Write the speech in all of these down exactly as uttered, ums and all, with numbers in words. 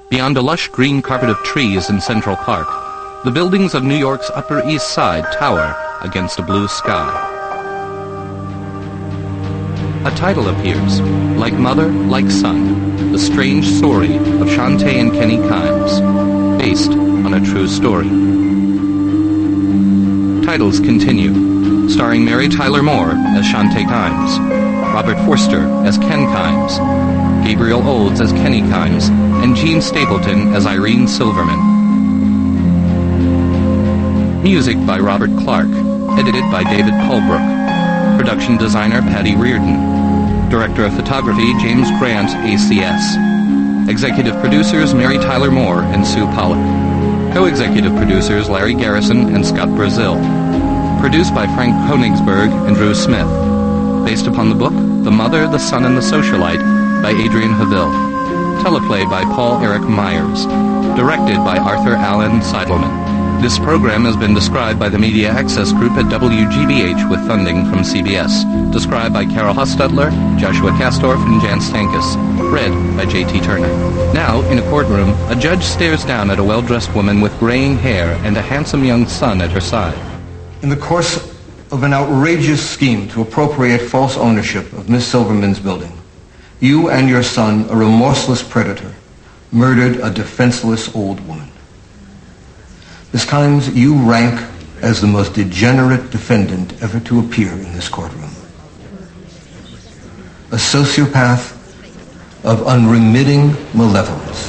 Beyond a lush green carpet of trees in Central Park, the buildings of New York's Upper East Side tower against a blue sky. A title appears, Like Mother, Like Son, The Strange Story of Shantae and Kenny Kimes, based on a true story. Titles continue, starring Mary Tyler Moore as Shantae Kimes, Robert Forster as Ken Kimes, Gabriel Olds as Kenny Kimes, and Gene Stapleton as Irene Silverman. Music by Robert Clark, edited by David Colebrook. Production designer Patty Reardon. Director of Photography James Grant, A C S. Executive producers Mary Tyler Moore and Sue Pollock. Co-executive producers Larry Garrison and Scott Brazil. Produced by Frank Konigsberg and Drew Smith. Based upon the book The Mother, the Son, and the Socialite by Adrian Haville. Teleplay by Paul Eric Myers. Directed by Arthur Allen Seidelman. This program has been described by the Media Access Group at W G B H with funding from C B S. Described by Carol Hustudler, Joshua Kastorf, and Jan Stankus. Read by J T Turner. Now, in a courtroom, a judge stares down at a well-dressed woman with graying hair and a handsome young son at her side. In the course of an outrageous scheme to appropriate false ownership of Miss Silverman's building, you and your son, a remorseless predator, murdered a defenseless old woman. Miss Kimes, you rank as the most degenerate defendant ever to appear in this courtroom. A sociopath of unremitting malevolence.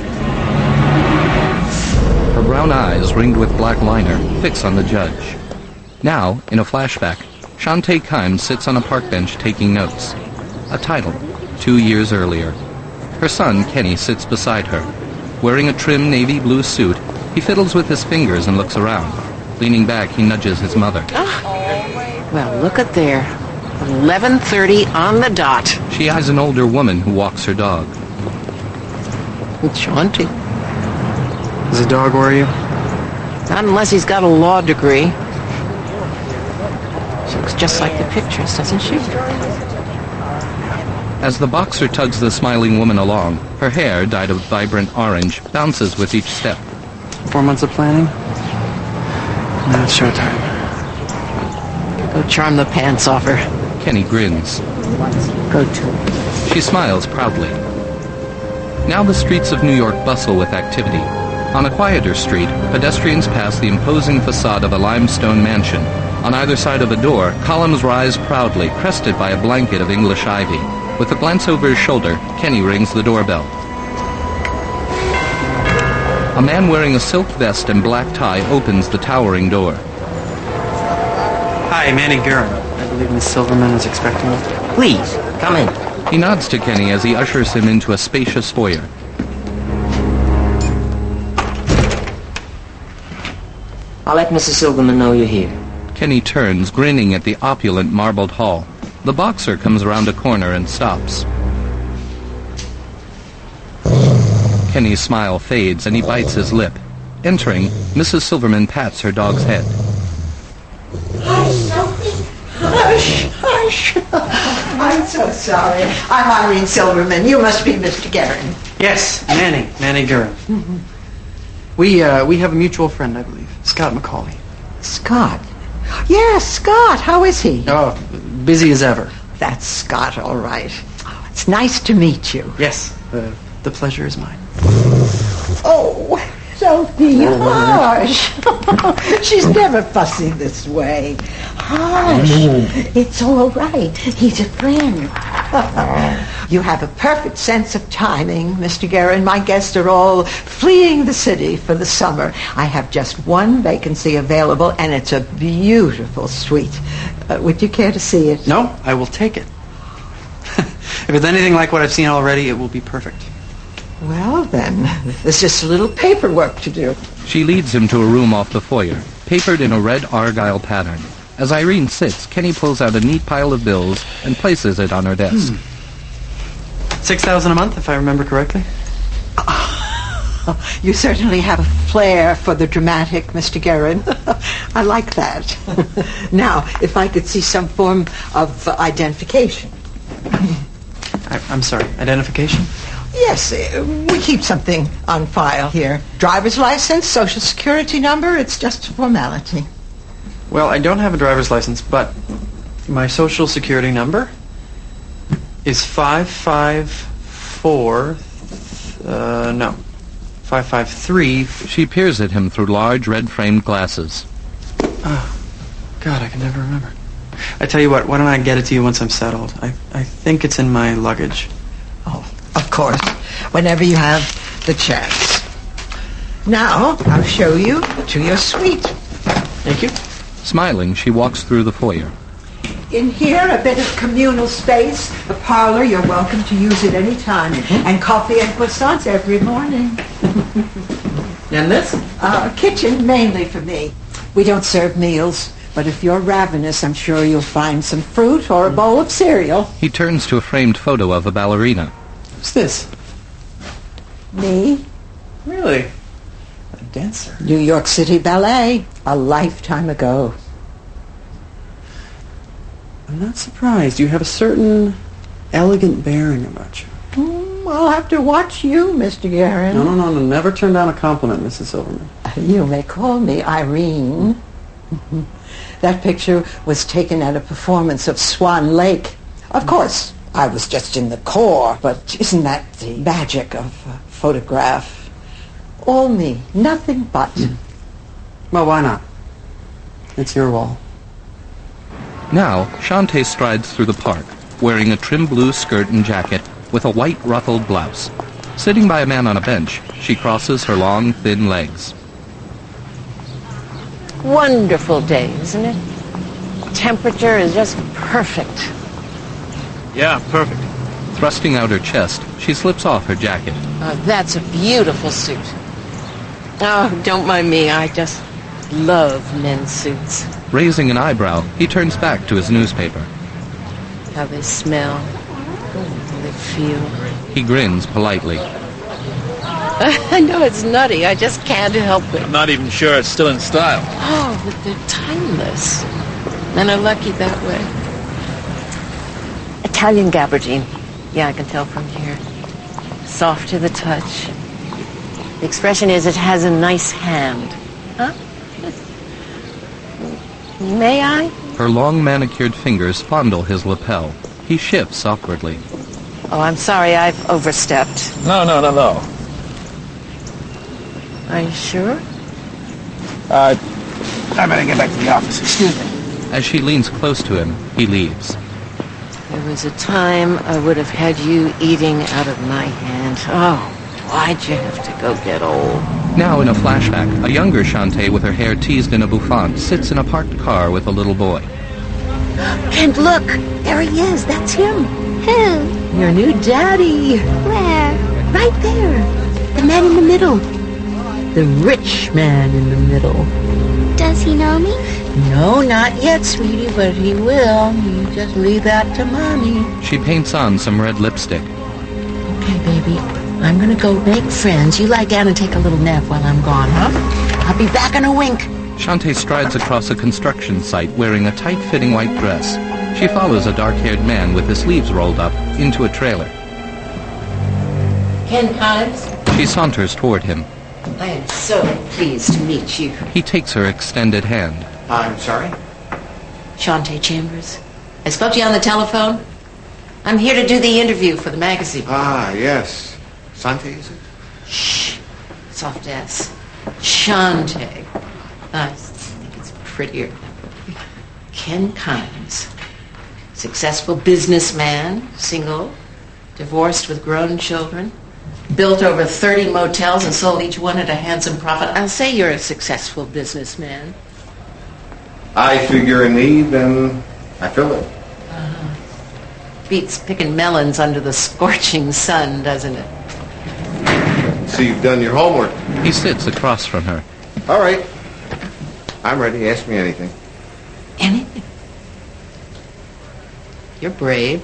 Her brown eyes, ringed with black liner, fix on the judge. Now, in a flashback, Shantae Kimes sits on a park bench taking notes. A title, two years earlier. Her son, Kenny, sits beside her. Wearing a trim navy blue suit, he fiddles with his fingers and looks around. Leaning back, he nudges his mother. Oh. Well, look at there. eleven thirty on the dot. She eyes an older woman who walks her dog. It's Shantae. Does the dog worry you? Not unless he's got a law degree. She looks just like the pictures, doesn't she? As the boxer tugs the smiling woman along, her hair, dyed a vibrant orange, bounces with each step. Four months of planning? Now it's showtime. Go charm the pants off her. Kenny grins. Go to. She smiles proudly. Now the streets of New York bustle with activity. On a quieter street, pedestrians pass the imposing facade of a limestone mansion. On either side of a door, columns rise proudly, crested by a blanket of English ivy. With a glance over his shoulder, Kenny rings the doorbell. A man wearing a silk vest and black tie opens the towering door. Hi, Manny Guerin. I believe Miss Silverman is expecting you. Please, come in. He nods to Kenny as he ushers him into a spacious foyer. I'll let Missus Silverman know you're here. Kenny turns, grinning at the opulent marbled hall. The boxer comes around a corner and stops. Kenny's smile fades and he bites his lip. Entering, Missus Silverman pats her dog's head. Hush, Sophie. Hush, hush. I'm so sorry. I'm Irene Silverman. You must be Mister Guerin. Yes, Manny. Manny Guerin. Mm-hmm. We, uh, we have a mutual friend, I believe. Scott McCauley. Scott? Yes, Scott. How is he? Oh, busy as ever. That's Scott, all right. Oh, it's nice to meet you. Yes, the, the pleasure is mine. Oh, Sophie, hush. She's never fussy this way. Hush. It's all right. He's a friend. You have a perfect sense of timing, Mister Guerin. My guests are all fleeing the city for the summer. I have just one vacancy available, and it's a beautiful suite. Uh, would you care to see it? No, I will take it. If it's anything like what I've seen already, it will be perfect. Well, then, there's just a little paperwork to do. She leads him to a room off the foyer, papered in a red argyle pattern. As Irene sits, Kenny pulls out a neat pile of bills and places it on her desk. Hmm. Six thousand a month, if I remember correctly. You certainly have a flair for the dramatic, Mister Guerin. I like that. Now, if I could see some form of uh, identification. I, I'm sorry, identification? Yes, uh, we keep something on file here. Driver's license, social security number, it's just a formality. Well, I don't have a driver's license, but my social security number is five five four, uh, no, five five three. She peers at him through large red-framed glasses. Oh, God, I can never remember. I tell you what, why don't I get it to you once I'm settled? I, I think it's in my luggage. Oh, of course, whenever you have the chance. Now, I'll show you to your suite. Thank you. Smiling, she walks through the foyer. In here, a bit of communal space. The parlor, you're welcome to use it any time. And coffee and croissants every morning. And this? Uh, kitchen, mainly for me. We don't serve meals, but if you're ravenous, I'm sure you'll find some fruit or a bowl of cereal. He turns to a framed photo of a ballerina. What's this? Me? Really? A dancer? New York City Ballet, a lifetime ago. I'm not surprised. You have a certain elegant bearing about you. Mm, I'll have to watch you, Mister Guerin. No, no, no, no. Never turn down a compliment, Missus Silverman. You may call me Irene. That picture was taken at a performance of Swan Lake. Of course, I was just in the core, but isn't that the magic of a photograph? All me, nothing but. Mm. Well, why not? It's your wall. Now, Shantae strides through the park, wearing a trim blue skirt and jacket with a white ruffled blouse. Sitting by a man on a bench, she crosses her long, thin legs. Wonderful day, isn't it? Temperature is just perfect. Yeah, perfect. Thrusting out her chest, she slips off her jacket. Oh, that's a beautiful suit. Oh, don't mind me. I just love men's suits. Raising an eyebrow, he turns back to his newspaper. How they smell. How they feel. He grins politely. I know it's nutty. I just can't help it. I'm not even sure it's still in style. Oh, but they're timeless. Men are lucky that way. Italian gabardine. Yeah, I can tell from here. Soft to the touch. The expression is it has a nice hand. Huh? May I? Her long manicured fingers fondle his lapel. He shifts awkwardly. Oh, I'm sorry, I've overstepped. No, no, no, no. Are you sure? Uh, I better get back to the office. Excuse me. As she leans close to him, he leaves. There was a time I would have had you eating out of my hand. Oh, why'd you have to go get old? Now, in a flashback, a younger Shantae with her hair teased in a bouffant sits in a parked car with a little boy. Kent, look! There he is. That's him. Who? Your new daddy. Where? Right there. The man in the middle. The rich man in the middle. Does he know me? No, not yet, sweetie, but he will. You just leave that to Mommy. She paints on some red lipstick. Okay, baby. I'm gonna go make friends. You lie down and take a little nap while I'm gone, huh? I'll be back in a wink. Shantae strides across a construction site wearing a tight-fitting white dress. She follows a dark-haired man with his sleeves rolled up into a trailer. Ken Kimes? She saunters toward him. I am so pleased to meet you. He takes her extended hand. I'm sorry? Shantae Chambers. I spoke to you on the telephone. I'm here to do the interview for the magazine. Ah, yes. Sante, is it? Shh. Soft S. Shantae. I think it's prettier. Ken Kimes. Successful businessman, single, divorced with grown children, built over thirty motels and sold each one at a handsome profit. I'll say you're a successful businessman. I figure a need, and I fill it. Uh-huh. Beats picking melons under the scorching sun, doesn't it? So you've done your homework. He sits across from her. All right. I'm ready. Ask me anything. Anything. You're brave.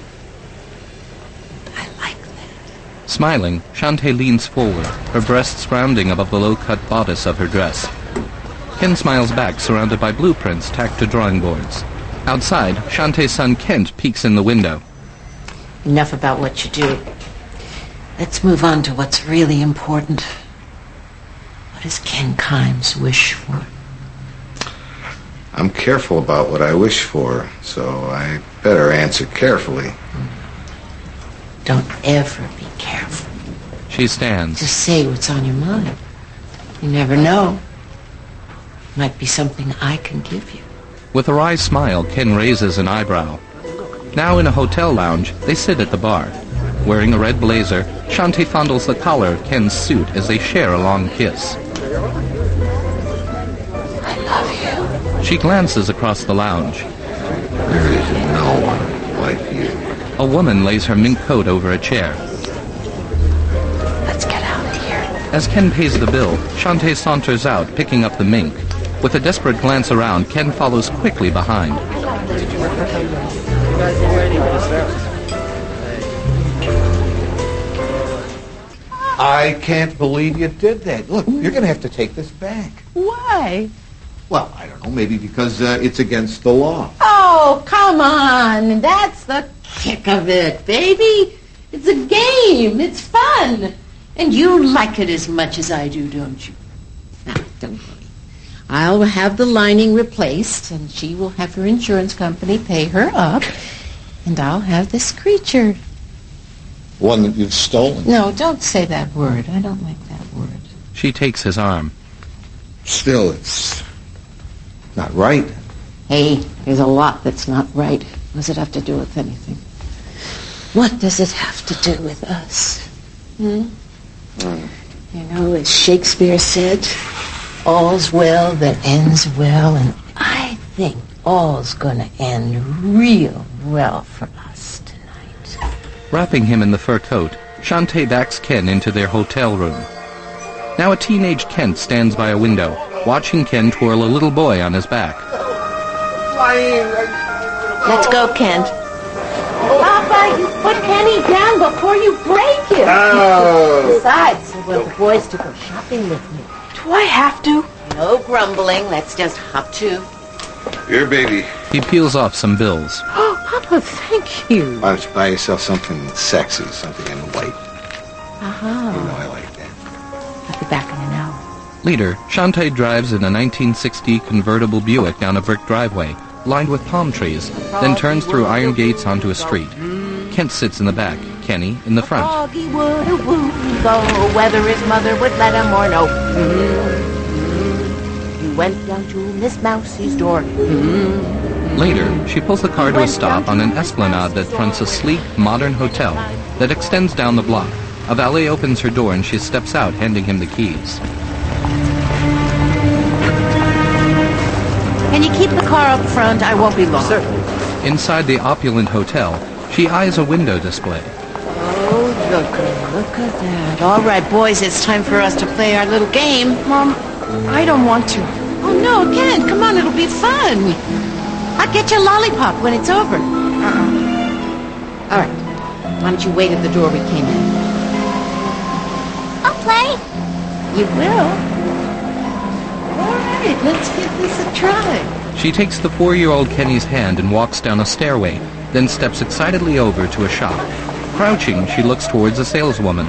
I like that. Smiling, Shantae leans forward, her breasts rounding above the low-cut bodice of her dress. Ken smiles back, surrounded by blueprints tacked to drawing boards. Outside, Shantae's son Kent peeks in the window. Enough about what you do. Let's move on to what's really important. What does Ken Kimes wish for? I'm careful about what I wish for, so I better answer carefully. Don't ever be careful. She stands. Just say what's on your mind. You never know. Might be something I can give you. With a wry smile, Ken raises an eyebrow. Now in a hotel lounge, they sit at the bar. Wearing a red blazer, Shantae fondles the collar of Ken's suit as they share a long kiss. I love you. She glances across the lounge. There is no one like you. A woman lays her mink coat over a chair. Let's get out of here. As Ken pays the bill, Shantae saunters out, picking up the mink. With a desperate glance around, Ken follows quickly behind. I can't believe you did that. Look, you're going to have to take this back. Why? Well, I don't know, maybe because uh, it's against the law. Oh, come on. That's the kick of it, baby. It's a game. It's fun. And you like it as much as I do, don't you? Now, don't worry. I'll have the lining replaced, and she will have her insurance company pay her up, and I'll have this creature. One that you've stolen. No, don't say that word. I don't like that word. She takes his arm. Still, it's not right. Hey, there's a lot that's not right. What does it have to do with anything? What does it have to do with us? Hmm? Mm. You know, as Shakespeare said, all's well that ends well, and I think all's gonna end real well for us tonight. Wrapping him in the fur coat, Shantae backs Ken into their hotel room. Now a teenage Kent stands by a window, watching Ken twirl a little boy on his back. Let's go, Kent. Papa, you put Kenny down before you break him. Oh. Besides, I want the boys to go shopping with me. Do I have to? No grumbling. Let's just hop to. Here, baby. He peels off some bills. Oh, Papa, thank you. Why don't you buy yourself something sexy, something in white? Uh-huh. You know I like that. I'll be back in an hour. Later, Shantae drives in a nineteen sixty convertible Buick down a brick driveway, lined with palm trees, then turns through iron gates onto a street. Kent sits in the back, Kenny in the front. Doggy would a woo go, whether his mother would let him or no. He went down to Miss Mousie's door. Later, she pulls the car to a stop on an esplanade that fronts a sleek, modern hotel that extends down the block. A valet opens her door and she steps out, handing him the keys. Can you keep the car up front? I won't be long. Certainly. Inside the opulent hotel, she eyes a window display. Oh, look, look at that. All right, boys, it's time for us to play our little game. Mom, I don't want to. Oh, no, Ken, come on, it'll be fun. I'll get you a lollipop when it's over. Uh-uh. All right. Why don't you wait at the door we came in? I'll play. You will? All right, let's give this a try. She takes the four-year-old Kenny's hand and walks down a stairway, then steps excitedly over to a shop. Crouching, she looks towards a saleswoman.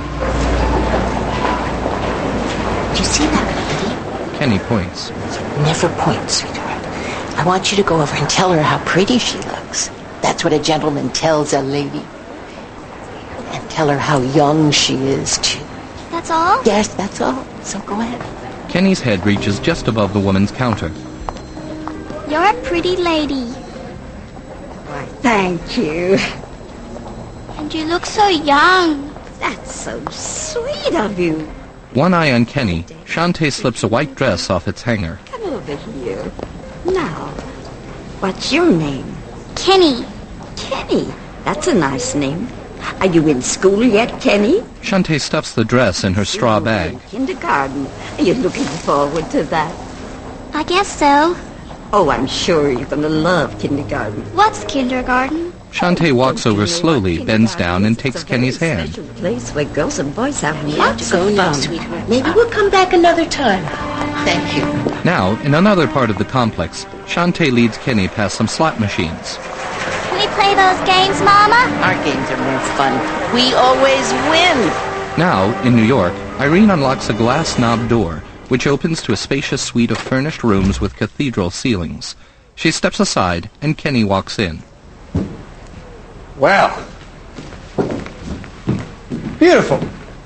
Do you see that lady? Kenny points. Never point, sweetheart. I want you to go over and tell her how pretty she looks. That's what a gentleman tells a lady. And tell her how young she is, too. That's all? Yes, that's all. So go ahead. Kenny's head reaches just above the woman's counter. You're a pretty lady. Why, thank you. And you look so young. That's so sweet of you. One eye on Kenny, Shantae slips a white dress off its hanger. Come over here. Now, what's your name? Kenny. Kenny. That's a nice name. Are you in school yet, Kenny? Shantae stuffs the dress in her straw bag. Kindergarten. Are you looking forward to that? I guess so. Oh, I'm sure you're going to love kindergarten. What's kindergarten? Shantae walks over slowly, bends down, and takes Kenny's hand. It's a special place where girls and boys have You have lots to go of now, fun. sweetheart. Maybe we'll come back another time. Thank you. Now, in another part of the complex, Shantae leads Kenny past some slot machines. Can we play those games, Mama? Our games are more fun. We always win. Now, in New York, Irene unlocks a glass knob door, which opens to a spacious suite of furnished rooms with cathedral ceilings. She steps aside, and Kenny walks in. Wow. Beautiful.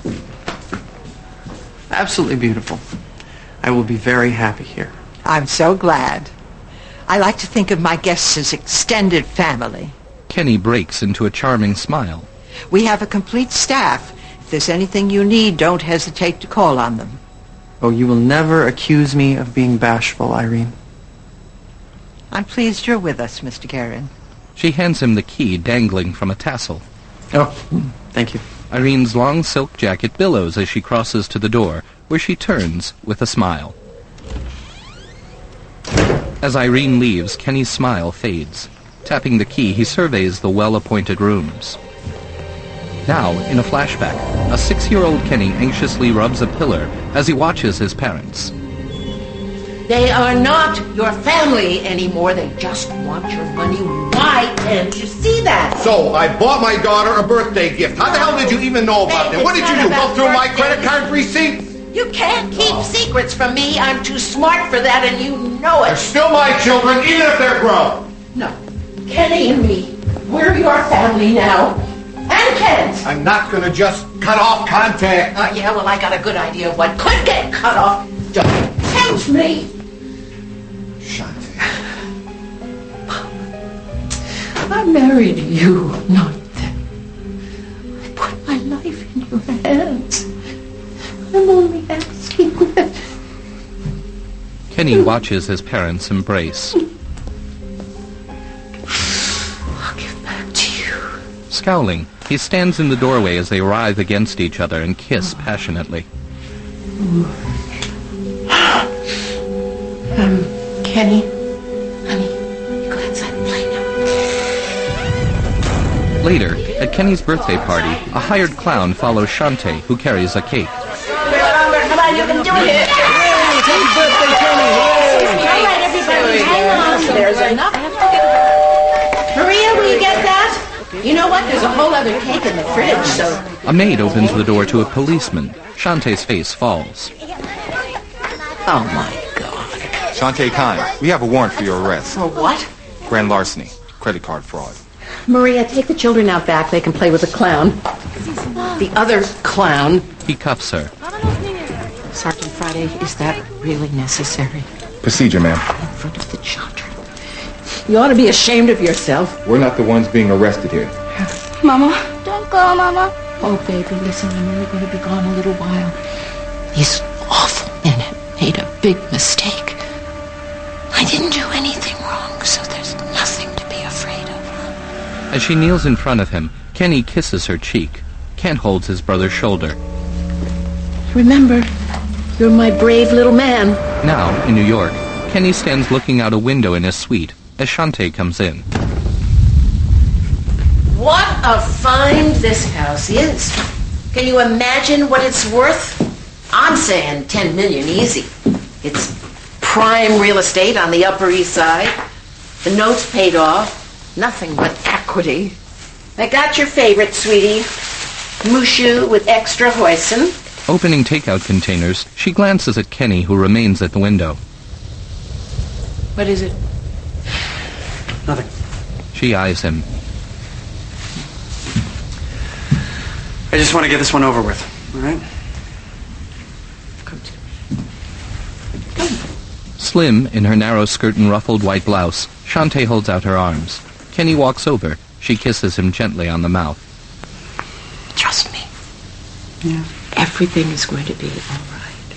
Absolutely beautiful. I will be very happy here. I'm so glad. I like to think of my guests as extended family. Kenny breaks into a charming smile. We have a complete staff. If there's anything you need, don't hesitate to call on them. Oh, you will never accuse me of being bashful, Irene. I'm pleased you're with us, Mister Guerin. She hands him the key dangling from a tassel. Oh, thank you. Irene's long silk jacket billows as she crosses to the door, where she turns with a smile. As Irene leaves, Kenny's smile fades. Tapping the key, he surveys the well-appointed rooms. Now, in a flashback, a six-year-old Kenny anxiously rubs a pillar as he watches his parents. They are not your family anymore. They just want your money. Why can't you see that? So, I bought my daughter a birthday gift. How the hell did you even know about that? What did you do? Go through my credit card receipt? You can't keep oh. secrets from me. I'm too smart for that, and you know it. They're still my children, even if they're grown. No. Kenny and me, we're your family now. And Kent. I'm not going to just cut off contact. Uh, yeah, well, I got a good idea of what could get cut off. Don't tempt me. Shantae. I married you, not them. I put my life in your hands. I'm only asking that. Kenny watches his parents embrace. I'll give back to you. Scowling, he stands in the doorway as they writhe against each other and kiss passionately. Um, Kenny, honey, you go outside and play now. Later, at Kenny's birthday party, a hired clown follows Shantae, who carries a cake. Come on, you can do it. Happy birthday, Kenny! All right, everybody, hang on. There's enough. Maria, will you get that? You know what? There's a whole other cake in the fridge, so... A maid opens the door to a policeman. Shantae's face falls. Oh, my God. Shantae Kine, we have a warrant for your arrest. For what? Grand larceny, credit card fraud. Maria, take the children out back. They can play with the clown. The other clown. He cuffs her. Sergeant Friday, is that really necessary? Procedure, ma'am. In front of the children. You ought to be ashamed of yourself. We're not the ones being arrested here. Mama. Don't go, Mama. Oh, baby, listen, I'm only going to be gone a little while. This awful minute made a big mistake. I didn't do anything wrong, so there's nothing to be afraid of. As she kneels in front of him, Kenny kisses her cheek. Kent holds his brother's shoulder. Remember, you're my brave little man. Now, in New York, Kenny stands looking out a window in his suite as Shantae comes in. What a find this house is. Can you imagine what it's worth? I'm saying ten million easy. It's prime real estate on the Upper East Side. The note's paid off. Nothing but equity. I got your favorite, sweetie. Mushu with extra hoisin. Opening takeout containers, she glances at Kenny, who remains at the window. What is it? Nothing. She eyes him. I just want to get this one over with, all right? Come to me. Slim, in her narrow skirt and ruffled white blouse, Shantae holds out her arms. Kenny walks over. She kisses him gently on the mouth. Trust me. Yeah. Everything is going to be all right.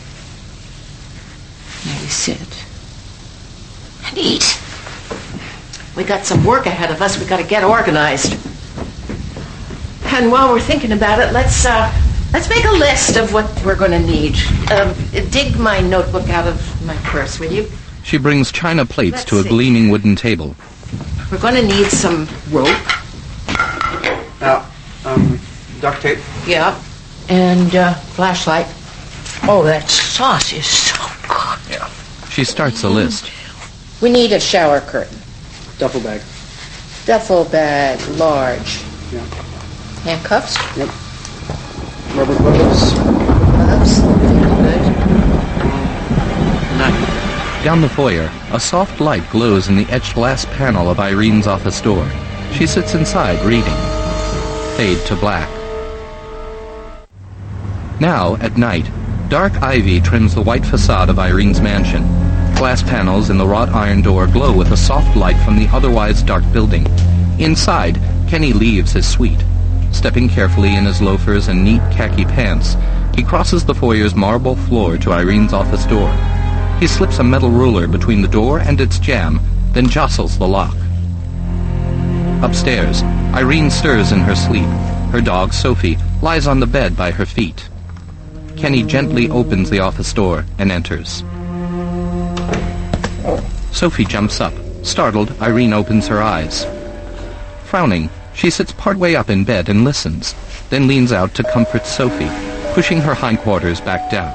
Now you sit and eat. We got some work ahead of us. We got to get organized. And while we're thinking about it, let's uh, let's make a list of what we're going to need. Uh, dig my notebook out of my purse, will you? She brings china plates Let's to a see. gleaming wooden table. We're going to need some rope. Now, um, duct tape. Yeah. And uh, flashlight. Oh, that sauce is so good. Yeah. She starts a list. We need a shower curtain. Duffel bag. Duffel bag, large. Yeah. Handcuffs? Yep. Rubber gloves. Gloves? Good. Night. Down the foyer, a soft light glows in the etched glass panel of Irene's office door. She sits inside, reading. Fade to black. Now, at night, dark ivy trims the white facade of Irene's mansion. Glass panels in the wrought iron door glow with a soft light from the otherwise dark building. Inside, Kenny leaves his suite. Stepping carefully in his loafers and neat khaki pants, he crosses the foyer's marble floor to Irene's office door. He slips a metal ruler between the door and its jamb, then jostles the lock. Upstairs, Irene stirs in her sleep. Her dog, Sophie, lies on the bed by her feet. Kenny gently opens the office door and enters. Sophie jumps up. Startled, Irene opens her eyes. Frowning, she sits partway up in bed and listens, then leans out to comfort Sophie, pushing her hindquarters back down.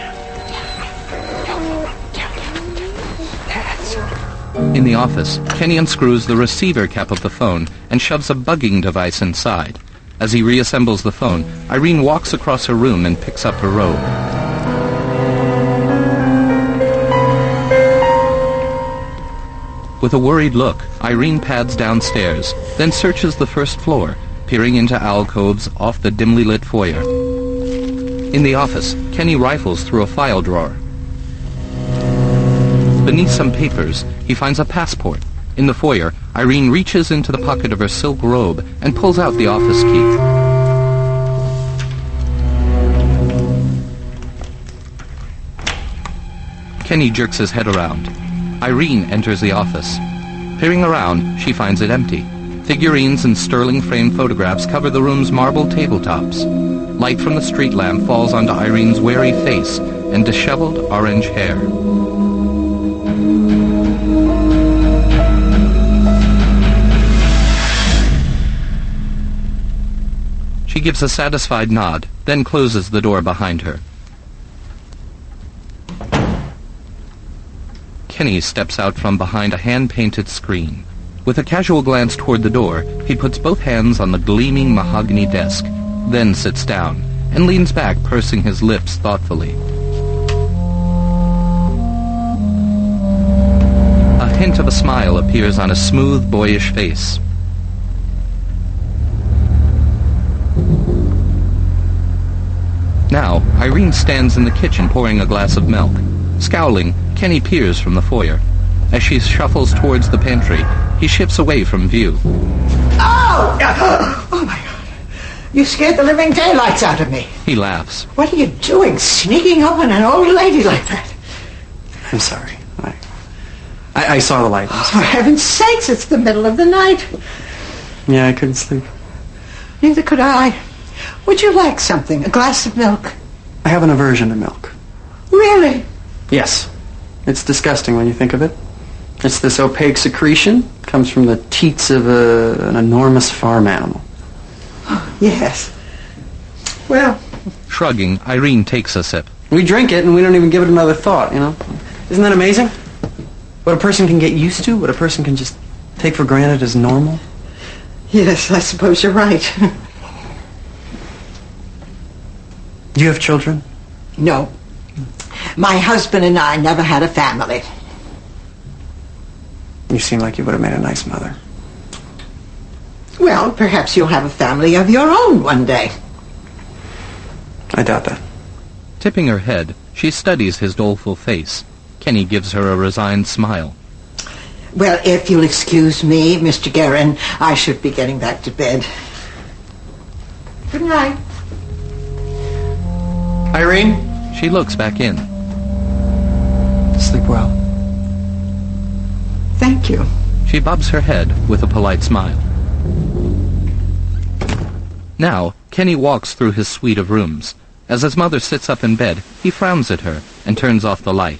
In the office, Kenny unscrews the receiver cap of the phone and shoves a bugging device inside. As he reassembles the phone, Irene walks across her room and picks up her robe. With a worried look, Irene pads downstairs, then searches the first floor, peering into alcoves off the dimly lit foyer. In the office, Kenny rifles through a file drawer. Beneath some papers, he finds a passport. In the foyer, Irene reaches into the pocket of her silk robe and pulls out the office key. Kenny jerks his head around. Irene enters the office. Peering around, she finds it empty. Figurines and sterling frame photographs cover the room's marble tabletops. Light from the street lamp falls onto Irene's wary face and disheveled orange hair. She gives a satisfied nod, then closes the door behind her. Kenny steps out from behind a hand-painted screen. With a casual glance toward the door, he puts both hands on the gleaming mahogany desk, then sits down, and leans back, pursing his lips thoughtfully. A hint of a smile appears on a smooth, boyish face. Now, Irene stands in the kitchen pouring a glass of milk. Scowling, Kenny peers from the foyer. As she shuffles towards the pantry, he shifts away from view. Oh! Oh, my God. You scared the living daylights out of me. He laughs. What are you doing, sneaking up on an old lady like that? I'm sorry. I, I, I saw the light. Oh, for heaven's sakes, it's the middle of the night. Yeah, I couldn't sleep. Neither could I. Would you like something? A glass of milk? I have an aversion to milk. Really? Yes. It's disgusting when you think of it. It's this opaque secretion. Comes from the teats of a, an enormous farm animal. Oh, yes. Well... Shrugging, Irene takes a sip. We drink it and we don't even give it another thought, you know? Isn't that amazing? What a person can get used to, what a person can just take for granted as normal. Yes, I suppose you're right. Do you have children? No. My husband and I never had a family. You seem like you would have made a nice mother. Well, perhaps you'll have a family of your own one day. I doubt that. Tipping her head, she studies his doleful face. Kenny gives her a resigned smile. Well, if you'll excuse me, Mister Guerin, I should be getting back to bed. Good night. Irene? She looks back in. Sleep well. Thank you. She bobs her head with a polite smile. Now, Kenny walks through his suite of rooms. As his mother sits up in bed, he frowns at her and turns off the light.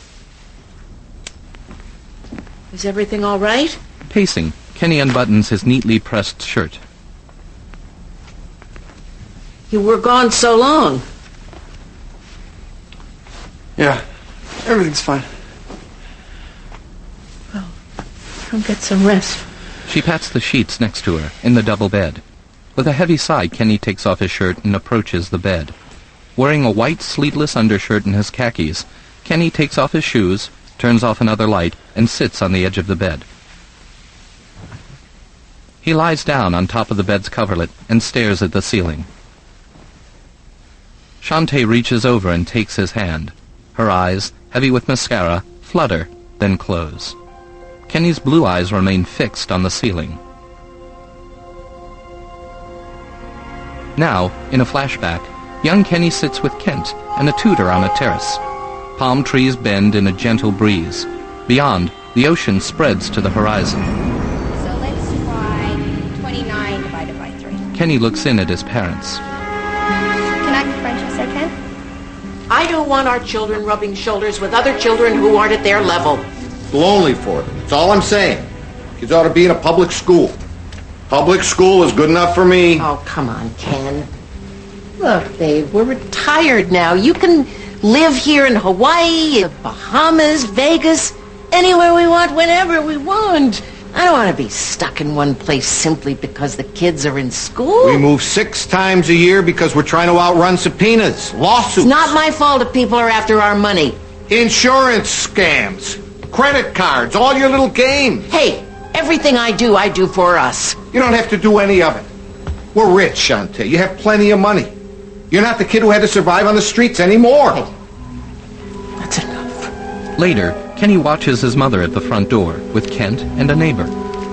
Is everything all right? Pacing, Kenny unbuttons his neatly pressed shirt. You were gone so long. Yeah, everything's fine. Well, come get some rest. She pats the sheets next to her in the double bed. With a heavy sigh, Kenny takes off his shirt and approaches the bed. Wearing a white sleeveless undershirt and his khakis, Kenny takes off his shoes, turns off another light, and sits on the edge of the bed. He lies down on top of the bed's coverlet and stares at the ceiling. Shantae reaches over and takes his hand. Her eyes, heavy with mascara, flutter, then close. Kenny's blue eyes remain fixed on the ceiling. Now, in a flashback, young Kenny sits with Kent and a tutor on a terrace. Palm trees bend in a gentle breeze. Beyond, the ocean spreads to the horizon. So let's try twenty-nine divided by three. Kenny looks in at his parents. Can I French I said, Ken? I don't want our children rubbing shoulders with other children who aren't at their level. Lonely for them. That's all I'm saying. Kids ought to be in a public school. Public school is good enough for me. Oh, come on, Ken. Look, Dave, we're retired now. You can live here in Hawaii, the Bahamas, Vegas, anywhere we want, whenever we want. I don't want to be stuck in one place simply because the kids are in school. We move six times a year because we're trying to outrun subpoenas, lawsuits. It's not my fault if people are after our money. Insurance scams, credit cards, all your little games. Hey, everything I do, I do for us. You don't have to do any of it. We're rich, Shantae. You have plenty of money. You're not the kid who had to survive on the streets anymore. Hey, that's enough. Later, Kenny watches his mother at the front door with Kent and a neighbor.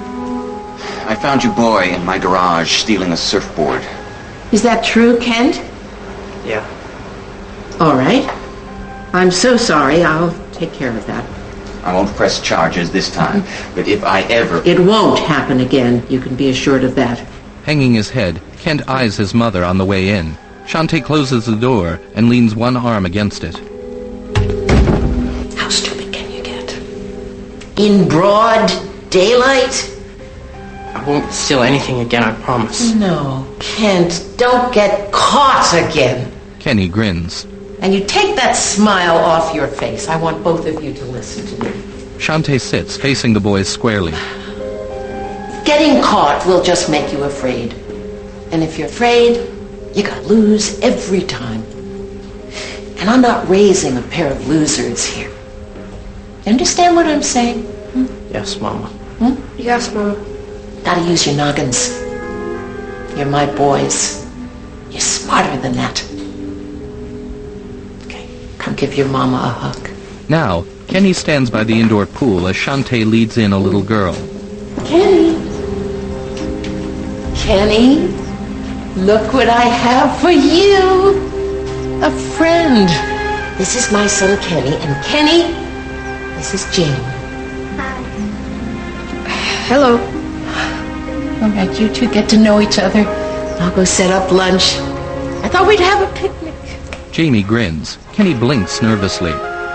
I found your boy in my garage stealing a surfboard. Is that true, Kent? Yeah. All right. I'm so sorry. I'll take care of that. I won't press charges this time, but if I ever... It won't happen again. You can be assured of that. Hanging his head, Kent eyes his mother on the way in. Shantae closes the door and leans one arm against it. How stupid can you get? In broad daylight? I won't steal anything again, I promise. No, Kent, don't get caught again. Kenny grins. And you take that smile off your face. I want both of you to listen to me. Shantae sits, facing the boys squarely. Getting caught will just make you afraid. And if you're afraid, you gotta lose every time. And I'm not raising a pair of losers here. You understand what I'm saying? Hmm? Yes, Mama. Hmm? Yes, Mama. Gotta use your noggins. You're my boys. You're smarter than that. Okay, come give your mama a hug. Now, Kenny stands by the indoor pool as Shantae leads in a little girl. Kenny. Kenny, look what I have for you. A friend. This is my son, Kenny. And Kenny, this is Jane. Hi. Hello. All right, you two get to know each other. I'll go set up lunch. I thought we'd have a picnic. Jamie grins. Kenny blinks nervously.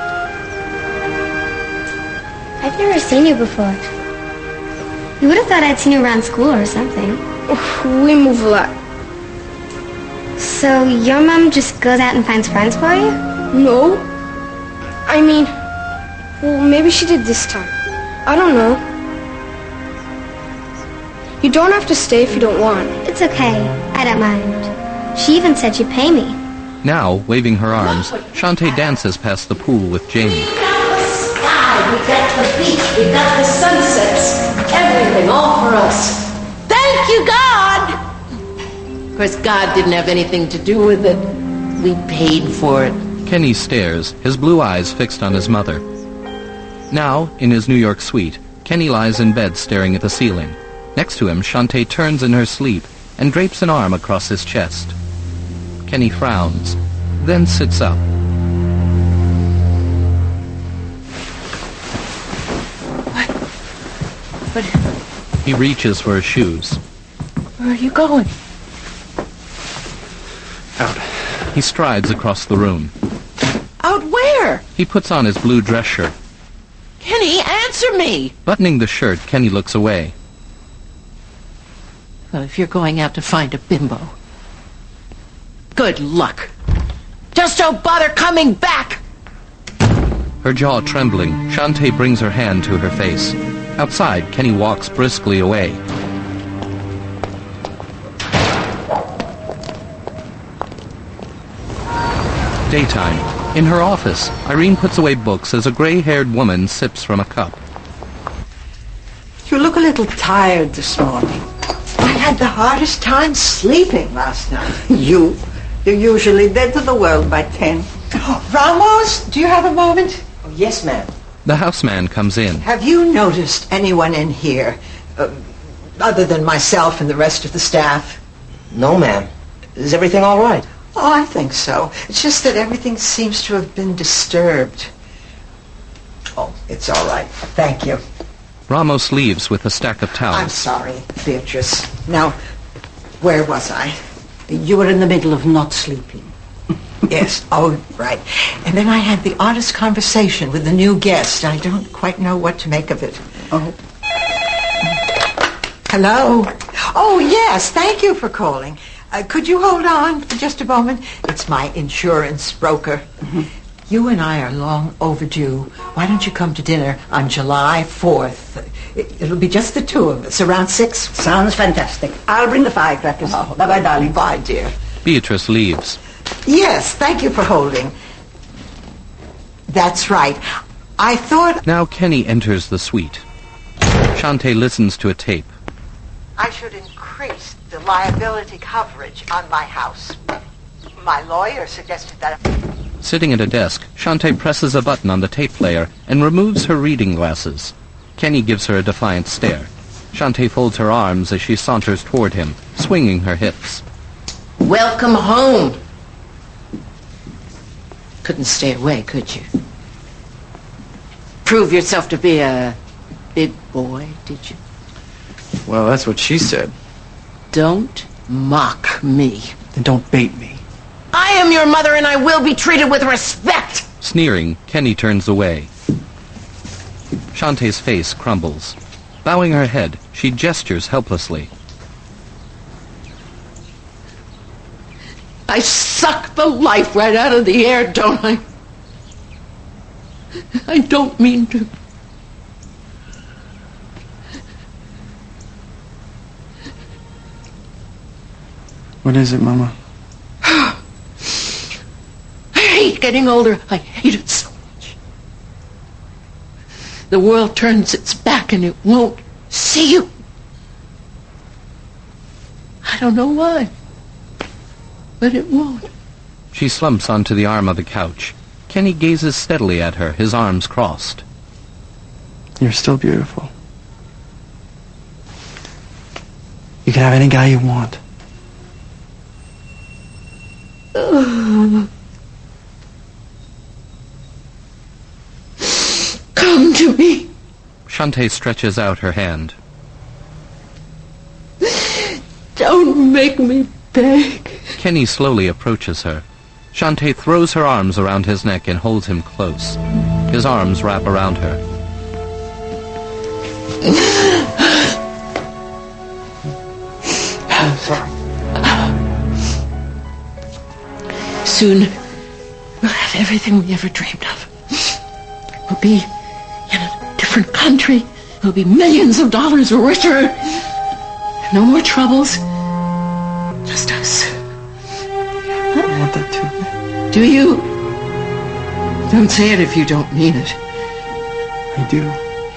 I've never seen you before. You would have thought I'd seen you around school or something. We move a lot. So your mom just goes out and finds friends for you? No. I mean, well, maybe she did this time. I don't know. You don't have to stay if you don't want. It's okay. I don't mind. She even said she'd pay me. Now, waving her arms, Shantae dances past the pool with Jamie. We got the sky, we got the beach, we got the sunsets. Everything, all for us. Thank you, God! Of course, God didn't have anything to do with it. We paid for it. Kenny stares, his blue eyes fixed on his mother. Now, in his New York suite, Kenny lies in bed staring at the ceiling. Next to him, Shantae turns in her sleep and drapes an arm across his chest. Kenny frowns, then sits up. What? What? He reaches for his shoes. Where are you going? Out. He strides across the room. Out where? He puts on his blue dress shirt. Kenny, answer me! Buttoning the shirt, Kenny looks away. Well, if you're going out to find a bimbo, good luck. Just don't bother coming back! Her jaw trembling, Shantae brings her hand to her face. Outside, Kenny walks briskly away. Daytime. In her office, Irene puts away books as a gray-haired woman sips from a cup. You look a little tired this morning. I had the hardest time sleeping last night. You? You're usually dead to the world by ten. Oh, Ramos, do you have a moment? Oh, yes, ma'am. The houseman comes in. Have you noticed anyone in here, uh, other than myself and the rest of the staff? No, ma'am. Is everything all right? Oh, I think so. It's just that everything seems to have been disturbed. Oh, it's all right. Thank you. Ramos leaves with a stack of towels. I'm sorry, Beatrice. Now, where was I? You were in the middle of not sleeping. Yes, oh, right. And then I had the oddest conversation with the new guest. I don't quite know what to make of it. Oh. Hello? Oh, yes, thank you for calling. Uh, could you hold on for just a moment? It's my insurance broker. Mm-hmm. You and I are long overdue. Why don't you come to dinner on July fourth? It, it'll be just the two of us, around six. Sounds fantastic. I'll bring the firecrackers. Oh, bye-bye, darling. Bye, dear. Beatrice leaves. Yes, thank you for holding. That's right. I thought... Now Kenny enters the suite. Shante listens to a tape. I should increase the liability coverage on my house. My lawyer suggested that... Sitting at a desk, Shante presses a button on the tape player and removes her reading glasses. Kenny gives her a defiant stare. Shante folds her arms as she saunters toward him, swinging her hips. Welcome home. Couldn't stay away, could you? Prove yourself to be a big boy, did you? Well, that's what she said. Don't mock me. Then don't bait me. I am your mother and I will be treated with respect. Sneering, Kenny turns away. Shantae's face crumbles. Bowing her head, she gestures helplessly. I suck the life right out of the air, don't I? I don't mean to. What is it, Mama? I hate getting older. I hate it so much. The world turns its back and it won't see you. I don't know why, but it won't. She slumps onto the arm of the couch. Kenny gazes steadily at her, his arms crossed. You're still beautiful. You can have any guy you want. Come to me. Shante stretches out her hand. Don't make me beg. Kenny slowly approaches her. Shante throws her arms around his neck and holds him close. His arms wrap around her. I'm sorry. Soon, we'll have everything we ever dreamed of. We'll be in a different country. We'll be millions of dollars richer. No more troubles. Just us. I want that too. Do you? Don't say it if you don't mean it. I do.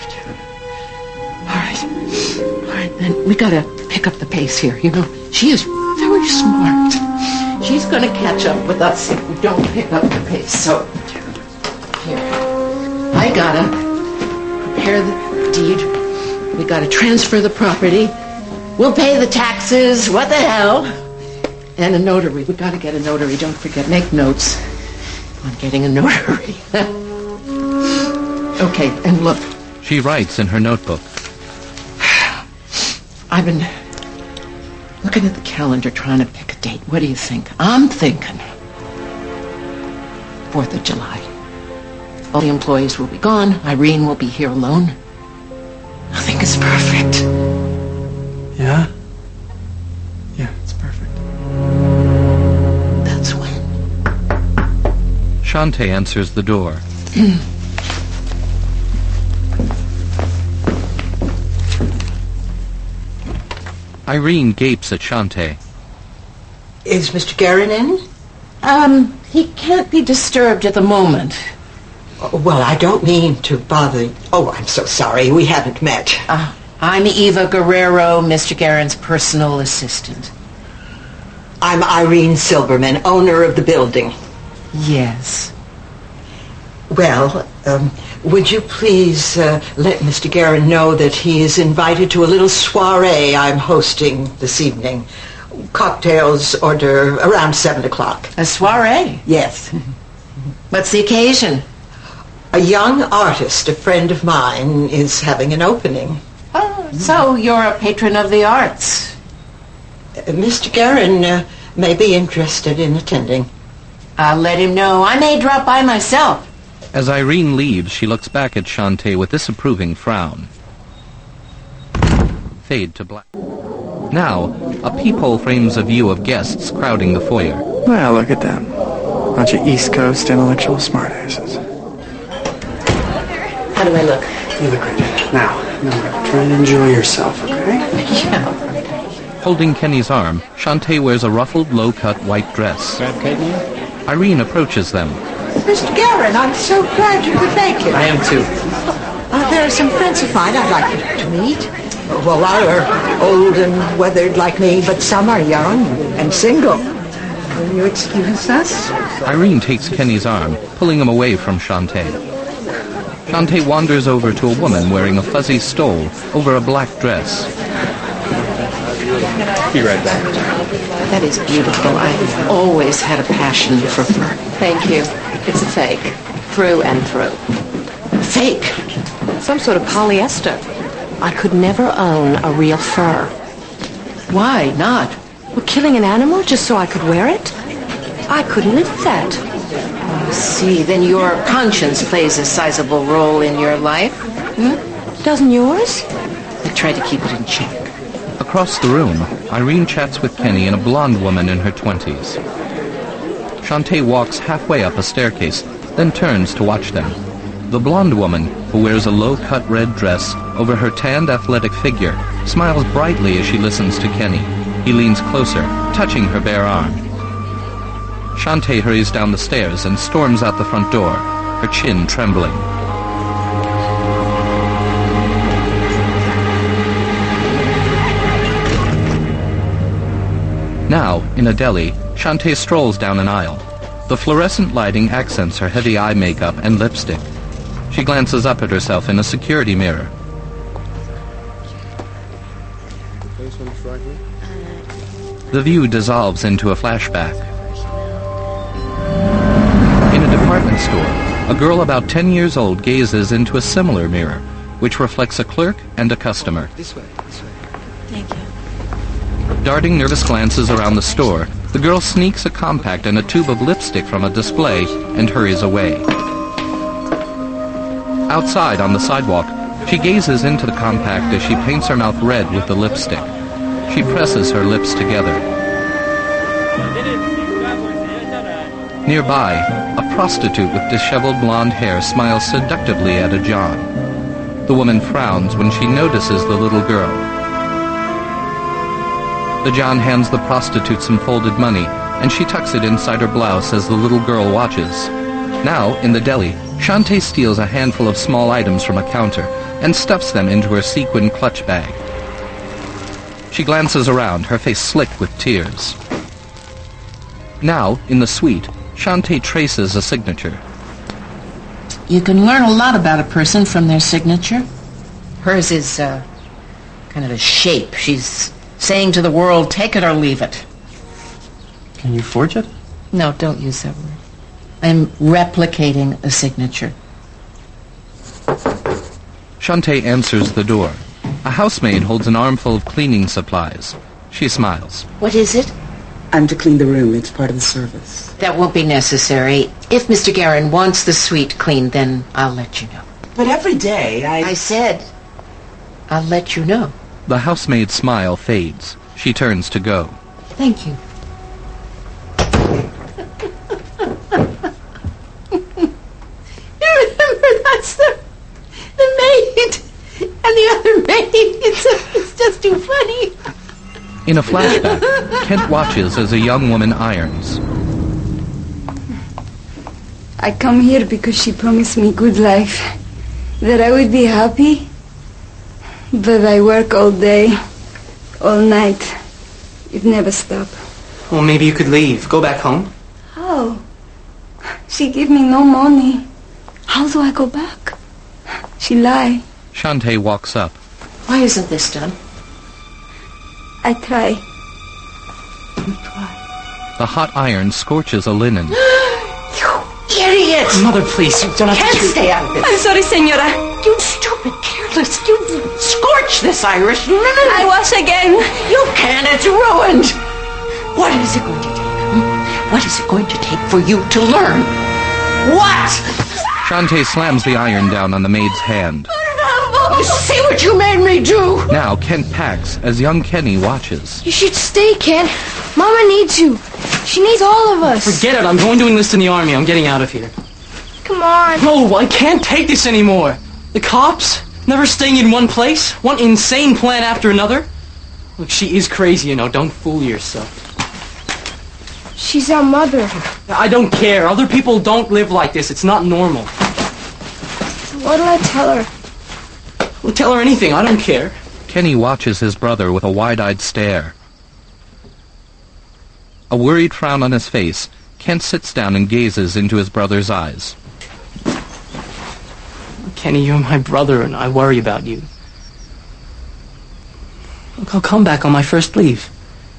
All right. All right, then we gotta pick up the pace here. You know, she is very smart. She's going to catch up with us if we don't pick up the pace. So, here. I got to prepare the deed. We got to transfer the property. We'll pay the taxes. What the hell? And a notary. We got to get a notary. Don't forget, make notes on getting a notary. Okay, and look. She writes in her notebook. I've been looking at the calendar, trying to pick a date. What do you think? I'm thinking fourth of July. All the employees will be gone. Irene will be here alone. I think it's perfect. Yeah? Yeah, it's perfect. That's when. Shante answers the door. Irene gapes at Shante. Is Mister Guerin in? Um, He can't be disturbed at the moment. Well, I don't mean to bother... Oh, I'm so sorry. We haven't met. Uh, I'm Eva Guerrero, Mister Guerin's personal assistant. I'm Irene Silverman, owner of the building. Yes. Well, um, would you please uh, let Mister Guerin know that he is invited to a little soiree I'm hosting this evening. Cocktails order around seven o'clock. A soiree? Yes. What's the occasion? A young artist, a friend of mine, is having an opening. Oh, so you're a patron of the arts. Uh, Mister Guerin uh, may be interested in attending. I'll let him know. I may drop by myself. As Irene leaves, she looks back at Shantae with disapproving frown. Fade to black. Now, a peephole frames a view of guests crowding the foyer. Well, look at them. Bunch of East Coast intellectual smartasses. How do I look? You look great. Now, now try and enjoy yourself, okay? Yeah. Holding Kenny's arm, Shantae wears a ruffled, low-cut white dress. Irene approaches them. Mister Guerin, I'm so glad you could make it. I am too. Uh, there are some friends of mine I'd like you to meet. Well, a lot are old and weathered like me, but some are young and single. Will you excuse us? Irene takes Kenny's arm, pulling him away from Shantae. Shantae wanders over to a woman wearing a fuzzy stole over a black dress. Be right back. That is beautiful. I've always had a passion for fur. Thank you. It's a fake. Through and through. Fake? Some sort of polyester. I could never own a real fur. Why not? Well, killing an animal just so I could wear it? I couldn't live with that. I see. Then your conscience plays a sizable role in your life. Hmm? Doesn't yours? I try to keep it in check. Across the room, Irene chats with Kenny and a blonde woman in her twenties. Shantae walks halfway up a staircase, then turns to watch them. The blonde woman, who wears a low-cut red dress over her tanned athletic figure, smiles brightly as she listens to Kenny. He leans closer, touching her bare arm. Shantae hurries down the stairs and storms out the front door, her chin trembling. Now, in a deli, Shantae strolls down an aisle. The fluorescent lighting accents her heavy eye makeup and lipstick. She glances up at herself in a security mirror. The view dissolves into a flashback. In a department store, a girl about ten years old gazes into a similar mirror, which reflects a clerk and a customer. This way, this way. Thank you. Darting nervous glances around the store, the girl sneaks a compact and a tube of lipstick from a display and hurries away. Outside on the sidewalk, she gazes into the compact as she paints her mouth red with the lipstick. She presses her lips together. Nearby, a prostitute with disheveled blonde hair smiles seductively at a John. The woman frowns when she notices the little girl. The John hands the prostitute some folded money, and she tucks it inside her blouse as the little girl watches. Now, in the deli, Shantae steals a handful of small items from a counter and stuffs them into her sequin clutch bag. She glances around, her face slick with tears. Now, in the suite, Shantae traces a signature. You can learn a lot about a person from their signature. Hers is uh, kind of a shape. She's saying to the world, take it or leave it. Can you forge it? No, don't use that word. I'm replicating a signature. Shantae answers the door. A housemaid holds an armful of cleaning supplies. She smiles. What is it? I'm to clean the room. It's part of the service. That won't be necessary. If Mister Guerin wants the suite cleaned, then I'll let you know. But every day I... I said I'll let you know. The housemaid's smile fades. She turns to go. Thank you. You remember, that's the, the maid and the other maid. It's, it's just too funny. In a flashback, Kent watches as a young woman irons. I come here because she promised me good life, that I would be happy. But I work all day, all night. It never stops. Well, maybe you could leave. Go back home. How? She give me no money. How do I go back? She lie. Shantae walks up. Why isn't this done? I try. The hot iron scorches a linen. Idiot! Mother, please, you don't have Can't to... stay out of this. I'm sorry, senora. You stupid, careless. You scorched this Irish linen. I wash again. You can't. It's ruined. What is it going to take? Hmm? What is it going to take for you to learn? What? Shantae slams the iron down on the maid's hand. You see what you made me do? Now Kent packs as young Kenny watches. You should stay, Ken. Mama needs you. She needs all of us. Forget it. I'm going to enlist in the army. I'm getting out of here. Come on. No, I can't take this anymore. The cops, never staying in one place, one insane plan after another. Look, she is crazy, you know. Don't fool yourself. She's our mother. I don't care. Other people don't live like this. It's not normal. What do I tell her? Well, tell her anything. I don't care. Kenny watches his brother with a wide-eyed stare. A worried frown on his face, Kent sits down and gazes into his brother's eyes. Kenny, you're my brother, and I worry about you. Look, I'll come back on my first leave.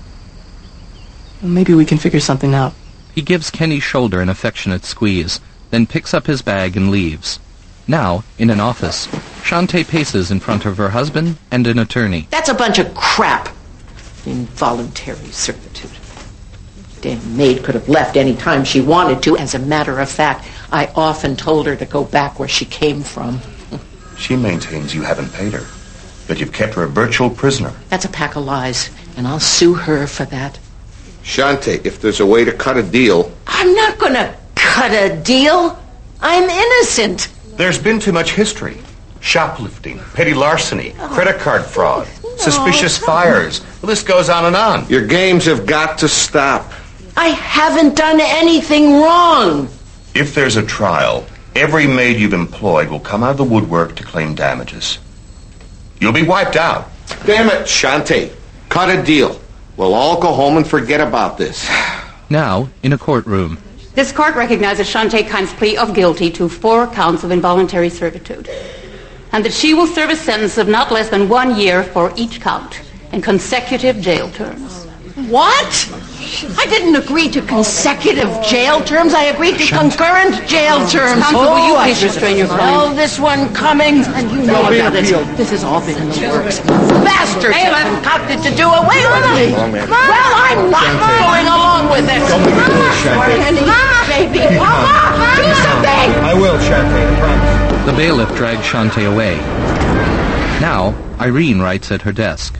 Well, maybe we can figure something out. He gives Kenny's shoulder an affectionate squeeze, then picks up his bag and leaves. Now, in an office, Shantae paces in front of her husband and an attorney. That's a bunch of crap. Involuntary servitude. Damn maid could have left any time she wanted to. As a matter of fact, I often told her to go back where she came from. She maintains you haven't paid her, that you've kept her a virtual prisoner. That's a pack of lies, and I'll sue her for that. Shantae, if there's a way to cut a deal... I'm not going to cut a deal. I'm innocent. There's been too much history. Shoplifting, petty larceny, credit card fraud, suspicious fires. The list goes on and on. Your games have got to stop. I haven't done anything wrong. If there's a trial, every maid you've employed will come out of the woodwork to claim damages. You'll be wiped out. Damn it, Shantae. Cut a deal. We'll all go home and forget about this. Now, in a courtroom. This court recognizes Shantae Kine's plea of guilty to four counts of involuntary servitude, and that she will serve a sentence of not less than one year for each count in consecutive jail terms. What? I didn't agree to consecutive jail terms. I agreed to concurrent jail terms. Counsel, will you please restrain your client? Oh, this one coming, and you know about it. This has all been in the works. Bastards have concocted to do away with me. Well, I'm not going along with it. Mama, baby, Mama, do something. I will, Shantae, I promise. The bailiff drags Shantae away. Now, Irene writes at her desk.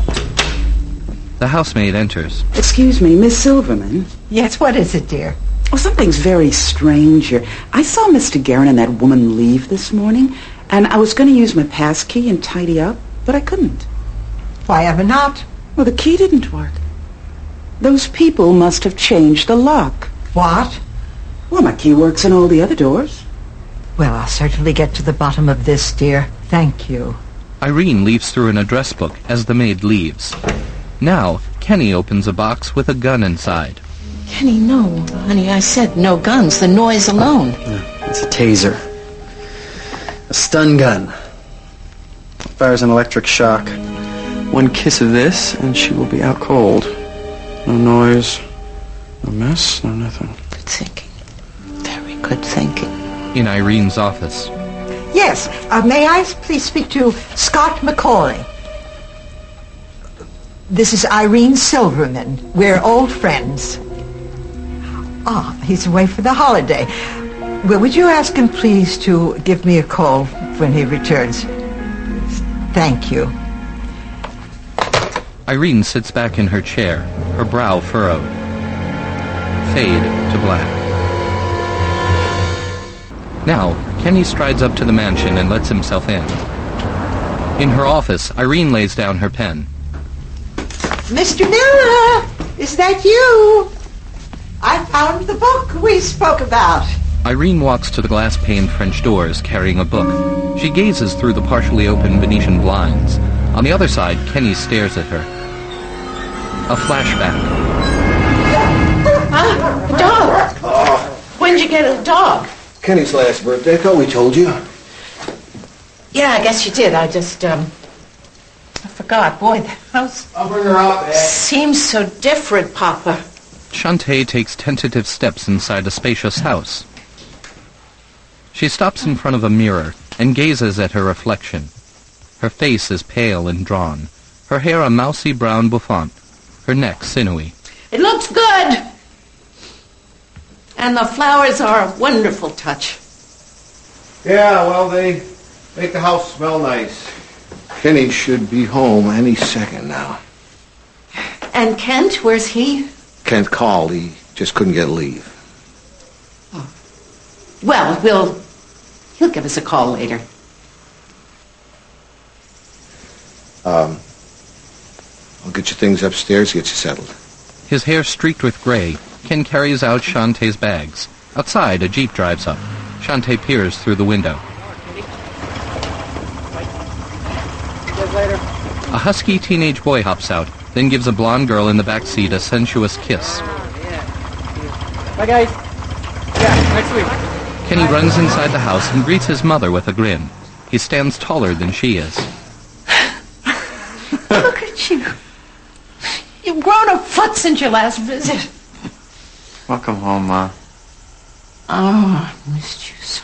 The housemaid enters. Excuse me, Miss Silverman. Yes, what is it, dear? Oh, something's very strange here. I saw Mister Guerin and that woman leave this morning, and I was going to use my pass key and tidy up, but I couldn't. Why ever not? Well, the key didn't work. Those people must have changed the lock. What? Well, my key works in all the other doors. Well, I'll certainly get to the bottom of this, dear. Thank you. Irene leaves through an address book as the maid leaves. Now, Kenny opens a box with a gun inside. Kenny, no. Honey, I said no guns. The noise alone. Yeah, it's a taser. A stun gun. Fires an electric shock. One kiss of this, and she will be out cold. No noise, no mess, no nothing. Good thinking. Very good thinking. In Irene's office. Yes, uh, may I please speak to Scott Macaulay? This is Irene Silverman. We're old friends. Ah, he's away for the holiday. Well, would you ask him, please, to give me a call when he returns? Thank you. Irene sits back in her chair, her brow furrowed. Fade to black. Now, Kenny strides up to the mansion and lets himself in. In her office, Irene lays down her pen. Mister Miller, is that you? I found the book we spoke about. Irene walks to the glass-paned French doors, carrying a book. She gazes through the partially open Venetian blinds. On the other side, Kenny stares at her. A flashback. Ah, dog! When'd you get a dog? Kenny's last birthday. I thought we told you. Yeah, I guess you did. I just, um... I forgot. Boy, the house... I'll bring her out, Dad. Seems so different, Papa. Shantae takes tentative steps inside a spacious house. She stops in front of a mirror and gazes at her reflection. Her face is pale and drawn, her hair a mousy brown bouffant, her neck sinewy. It looks good! And the flowers are a wonderful touch. Yeah, well, they make the house smell nice. Kenny should be home any second now. And Kent, where's he? Kent called. He just couldn't get leave. Oh. Well, we'll... He'll give us a call later. Um, I'll get you things upstairs, get you settled. His hair streaked with gray, Ken carries out Shantae's bags. Outside, a jeep drives up. Shantae peers through the window. A husky teenage boy hops out, then gives a blonde girl in the back seat a sensuous kiss. Bye, guys. Yeah, next week. Kenny runs inside the house and greets his mother with a grin. He stands taller than she is. Look at you. You've grown a foot since your last visit. Welcome home, Ma. Oh, I missed you so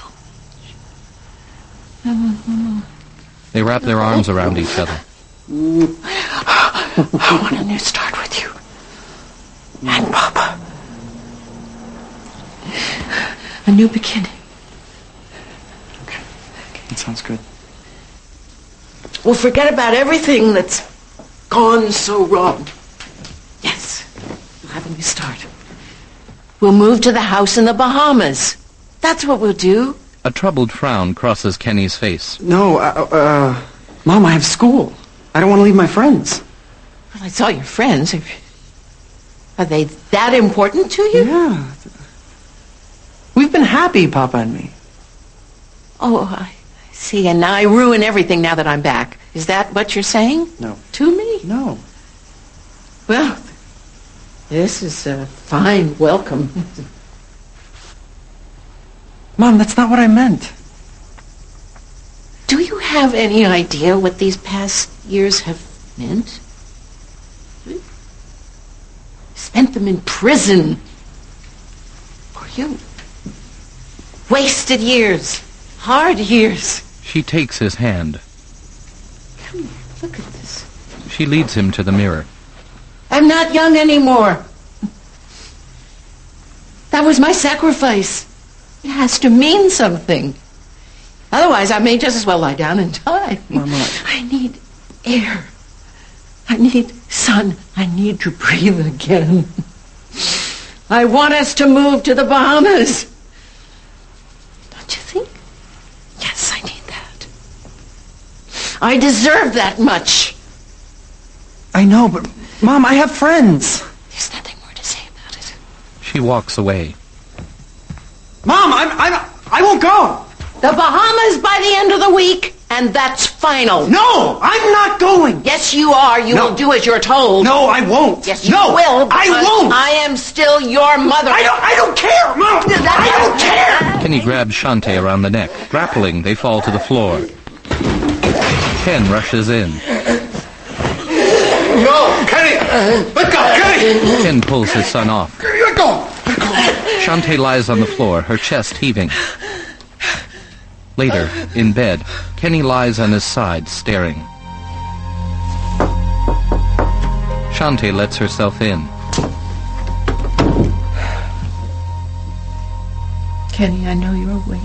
much. They wrap their arms around each other. I want a new start with you. And Papa. A new beginning. Okay. That sounds good. We'll forget about everything that's gone so wrong. Yes. We'll have a new start. We'll move to the house in the Bahamas. That's what we'll do. A troubled frown crosses Kenny's face. No, uh, uh, Mom, I have school. I don't want to leave my friends. Well, I saw your friends. Are they that important to you? Yeah. We've been happy, Papa and me. Oh, I see. And now I ruin everything now that I'm back. Is that what you're saying? No. To me? No. Well, this is a fine welcome. Mom, that's not what I meant. Do you have any idea what these past years have meant? Spent them in prison. For you. Wasted years. Hard years. She takes his hand. Come here, look at this. She leads him to the mirror. I'm not young anymore. That was my sacrifice. It has to mean something. Otherwise, I may just as well lie down and die. Mama. I need air. I need sun. I need to breathe again. I want us to move to the Bahamas. Don't you think? Yes, I need that. I deserve that much. I know, but Mom, I have friends. There's nothing more to say about it. She walks away. Mom, I'm, I'm, I won't go. The Bahamas by the end of the week, and that's final. No, I'm not going. Yes, you are. You No. will do as you're told. No, I won't. Yes, you no, will. I because won't. I am still your mother. I don't, I don't care, Mom. I don't care. Kenny grabs Shantae around the neck. Grappling, they fall to the floor. Ken rushes in. No, Kenny! Let go, Kenny! Ken pulls his son off. Let go! Let go! Shantae lies on the floor, her chest heaving. Later, in bed, Kenny lies on his side, staring. Shantae lets herself in. Kenny, I know you're awake.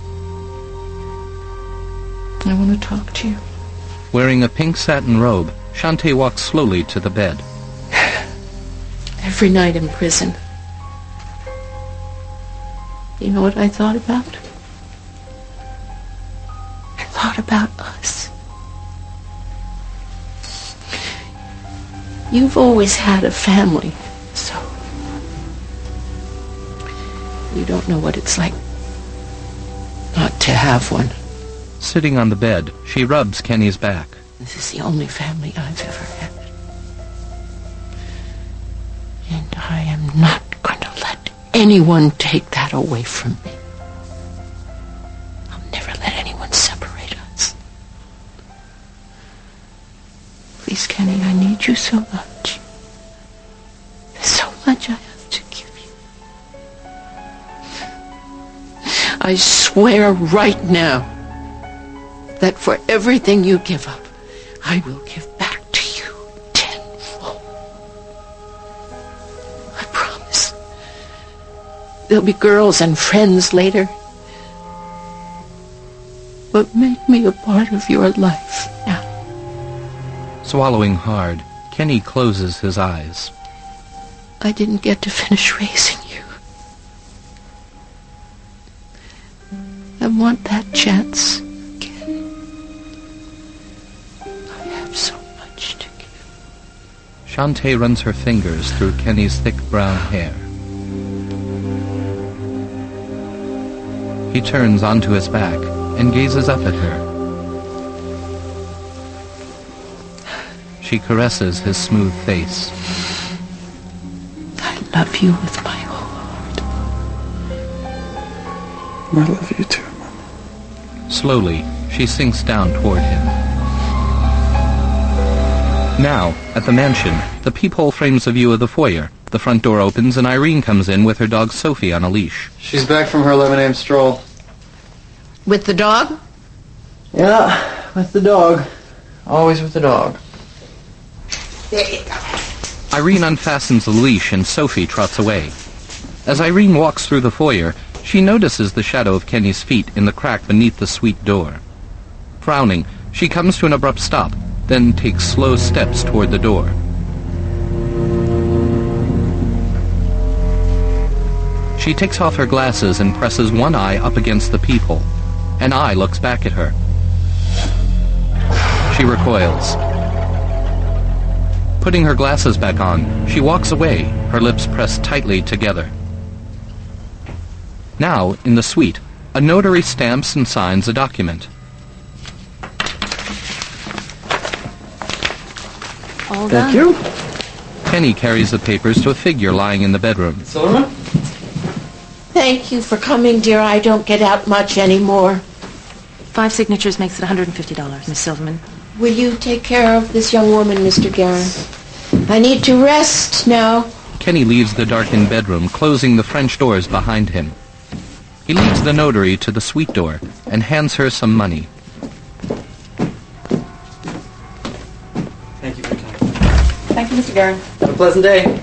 I want to talk to you. Wearing a pink satin robe, Shantae walks slowly to the bed. Every night in prison. You know what I thought about? I thought about us. You've always had a family, so you don't know what it's like to have one. Sitting on the bed, she rubs Kenny's back. This is the only family I've ever had. And I am not going to let anyone take that away from me. I'll never let anyone separate us. Please, Kenny, I need you so much. There's so much I have to give you. I swear right now that for everything you give up, I will give back to you tenfold. I promise. There'll be girls and friends later, but make me a part of your life now. Swallowing hard, Kenny closes his eyes. I didn't get to finish raising you. I want that chance again. I have so much to give. Shantae runs her fingers through Kenny's thick brown hair. He turns onto his back and gazes up at her. She caresses his smooth face. I love you with my whole heart. I love you too. Slowly, she sinks down toward him. Now, at the mansion, the peephole frames a view of the foyer. The front door opens and Irene comes in with her dog Sophie on a leash. She's back from her eleven a.m. stroll. With the dog? Yeah, with the dog. Always with the dog. There you go. Irene unfastens the leash and Sophie trots away. As Irene walks through the foyer, she notices the shadow of Kenny's feet in the crack beneath the suite door. Frowning, she comes to an abrupt stop, then takes slow steps toward the door. She takes off her glasses and presses one eye up against the peephole. An eye looks back at her. She recoils. Putting her glasses back on, she walks away, her lips pressed tightly together. Now, in the suite, a notary stamps and signs a document. All Thank done. you. Kenny carries the papers to a figure lying in the bedroom. Silverman? Thank you for coming, dear. I don't get out much anymore. Five signatures makes it one hundred fifty dollars, Miss Silverman. Will you take care of this young woman, Mister Guerin? I need to rest now. Kenny leaves the darkened bedroom, closing the French doors behind him. He leads the notary to the suite door and hands her some money. Thank you for your time. Thank you, Mister Guerin. Have a pleasant day.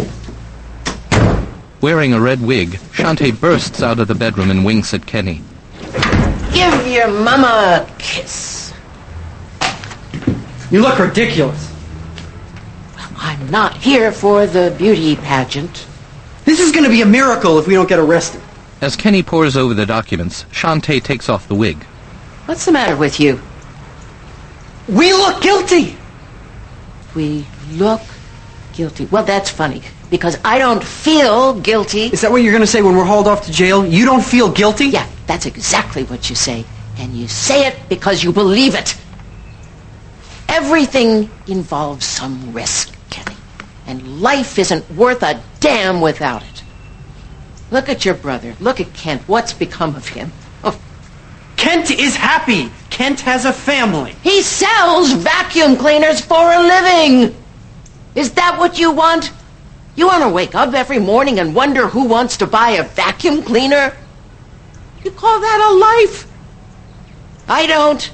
Wearing a red wig, Shantae bursts out of the bedroom and winks at Kenny. Give your mama a kiss. You look ridiculous. Well, I'm not here for the beauty pageant. This is going to be a miracle if we don't get arrested. As Kenny pores over the documents, Shantae takes off the wig. What's the matter with you? We look guilty. We look guilty. Well, that's funny, because I don't feel guilty. Is that what you're going to say when we're hauled off to jail? You don't feel guilty? Yeah, that's exactly what you say. And you say it because you believe it. Everything involves some risk, Kenny. And life isn't worth a damn without it. Look at your brother. Look at Kent. What's become of him? Oh. Kent is happy. Kent has a family. He sells vacuum cleaners for a living. Is that what you want? You want to wake up every morning and wonder who wants to buy a vacuum cleaner? You call that a life? I don't.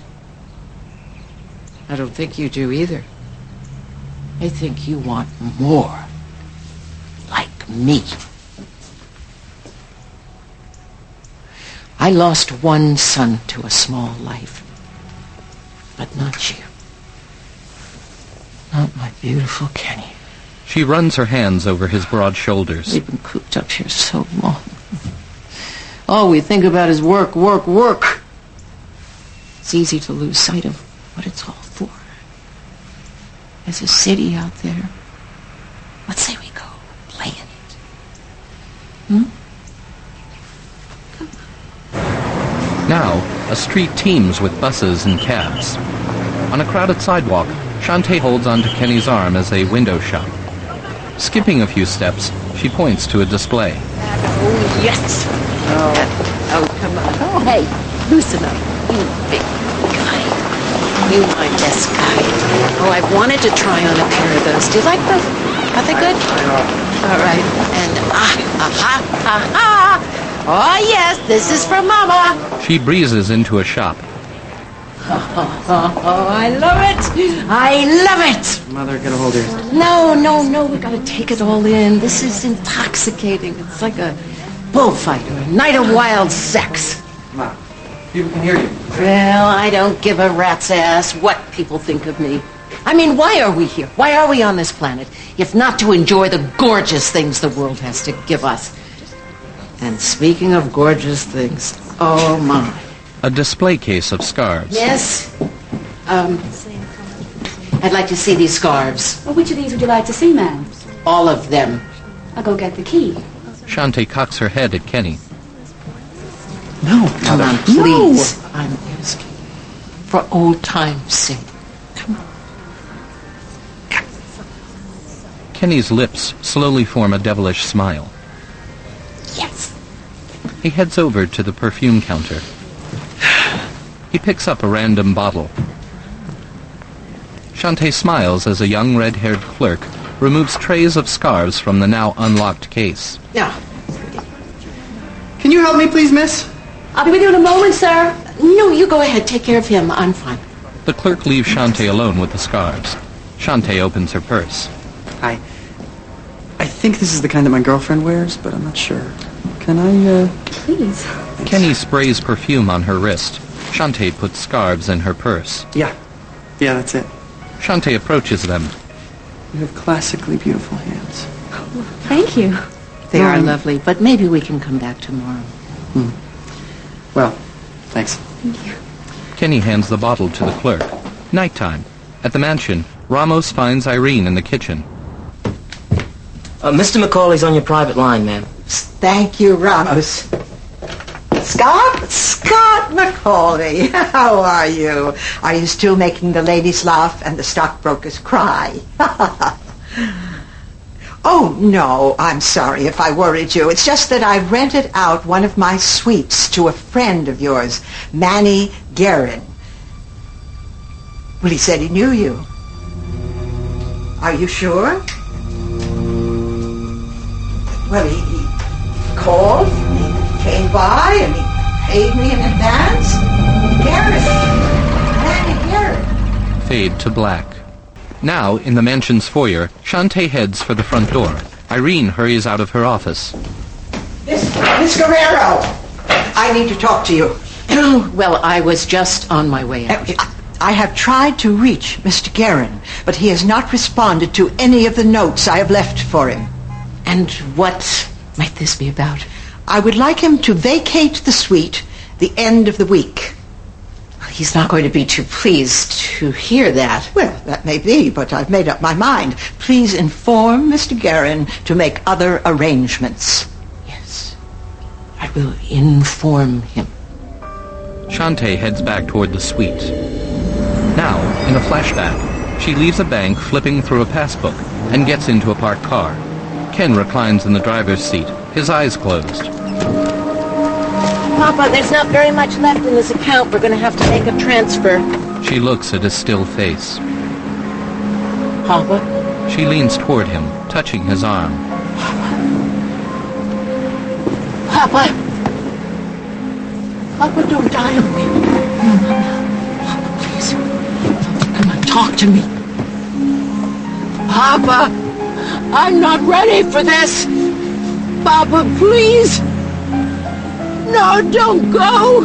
I don't think you do either. I think you want more. Like me. I lost one son to a small life. But not you. Not my beautiful Kenny. She runs her hands over his broad shoulders. We've been cooped up here so long. All we think about is work, work, work. It's easy to lose sight of what it's all for. There's a city out there. Let's say we go play in it. Hmm? Come on. Now, a street teems with buses and cabs. On a crowded sidewalk, Shantae holds onto Kenny's arm as they window shop. Skipping a few steps, she points to a display. Oh, yes. Oh, oh come on. Oh, hey, loosen up. You big guy. You my best guy. Oh, I've wanted to try on a pair of those. Do you like them? Are they good? All right. And ah, aha, aha. Oh, yes, this is for Mama. She breezes into a shop. Oh, oh, oh, I love it. I love it. Mother, get a hold of yours. No, no, no, we gotta take it all in. This is intoxicating. It's like a bullfight or a night of wild sex. Mom, people can hear you. Well, I don't give a rat's ass what people think of me. I mean, why are we here? Why are we on this planet if not to enjoy the gorgeous things the world has to give us? And speaking of gorgeous things, oh my. A display case of scarves. Yes? Um, I'd like to see these scarves. Well, which of these would you like to see, ma'am? All of them. I'll go get the key. Shantae cocks her head at Kenny. No, Come on, please. No. I'm asking. For old time's sake. Come on. Kenny's lips slowly form a devilish smile. Yes. He heads over to the perfume counter. He picks up a random bottle. Shantae smiles as a young red-haired clerk removes trays of scarves from the now unlocked case. Now, can you help me, please, miss? I'll be with you in a moment, sir. No, you go ahead. Take care of him. I'm fine. The clerk leaves Shantae alone with the scarves. Shantae opens her purse. I... I think this is the kind that my girlfriend wears, but I'm not sure. Can I, uh... Please. Kenny sprays perfume on her wrist. Shantae puts scarves in her purse. Yeah. Yeah, that's it. Shantae approaches them. You have classically beautiful hands. Thank you. They are lovely, but maybe we can come back tomorrow. Hmm. Well, thanks. Thank you. Kenny hands the bottle to the clerk. Nighttime. At the mansion, Ramos finds Irene in the kitchen. Uh, Mister McCauley's on your private line, ma'am. Thank you, Ramos. Scott? Scott McCauley, how are you? Are you still making the ladies laugh and the stockbrokers cry? Oh, no, I'm sorry if I worried you. It's just that I rented out one of my suites to a friend of yours, Manny Guerin. Well, he said he knew you. Are you sure? Well, he, he called, and he came by, and he paid me in advance. Guerin. Manny Guerin. Fade to black. Now, in the mansion's foyer, Shantae heads for the front door. Irene hurries out of her office. Miss, Miss Guerrero, I need to talk to you. Well, I was just on my way out. I have tried to reach Mister Guerin, but he has not responded to any of the notes I have left for him. And what might this be about? I would like him to vacate the suite the end of the week. He's not going to be too pleased to hear that. Well, that may be, but I've made up my mind. Please inform Mister Guerin to make other arrangements. Yes, I will inform him. Shantae heads back toward the suite. Now, in a flashback, she leaves a bank flipping through a passbook and gets into a parked car. Ken reclines in the driver's seat, his eyes closed. Papa, there's not very much left in this account. We're going to have to make a transfer. She looks at his still face. Papa? She leans toward him, touching his arm. Papa! Papa, don't die on me. Papa, please. Come on, talk to me. Papa! I'm not ready for this! Papa, please! No, don't go!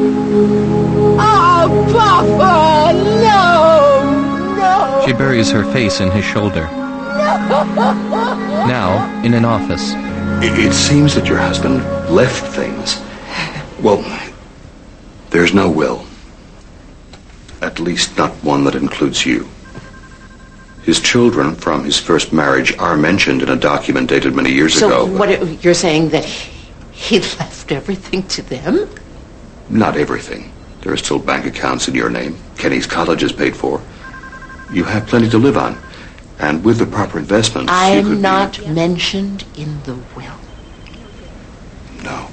Oh, Papa! No! No! She buries her face in his shoulder. No! Now, in an office. It, it seems that your husband left things. Well, there's no will. At least not one that includes you. His children from his first marriage are mentioned in a document dated many years so ago. So what it, you're saying that he, he left everything to them? Not everything. There are still bank accounts in your name. Kenny's college is paid for. You have plenty to live on. And with the proper investments, you I'm could not be... mentioned in the will. No.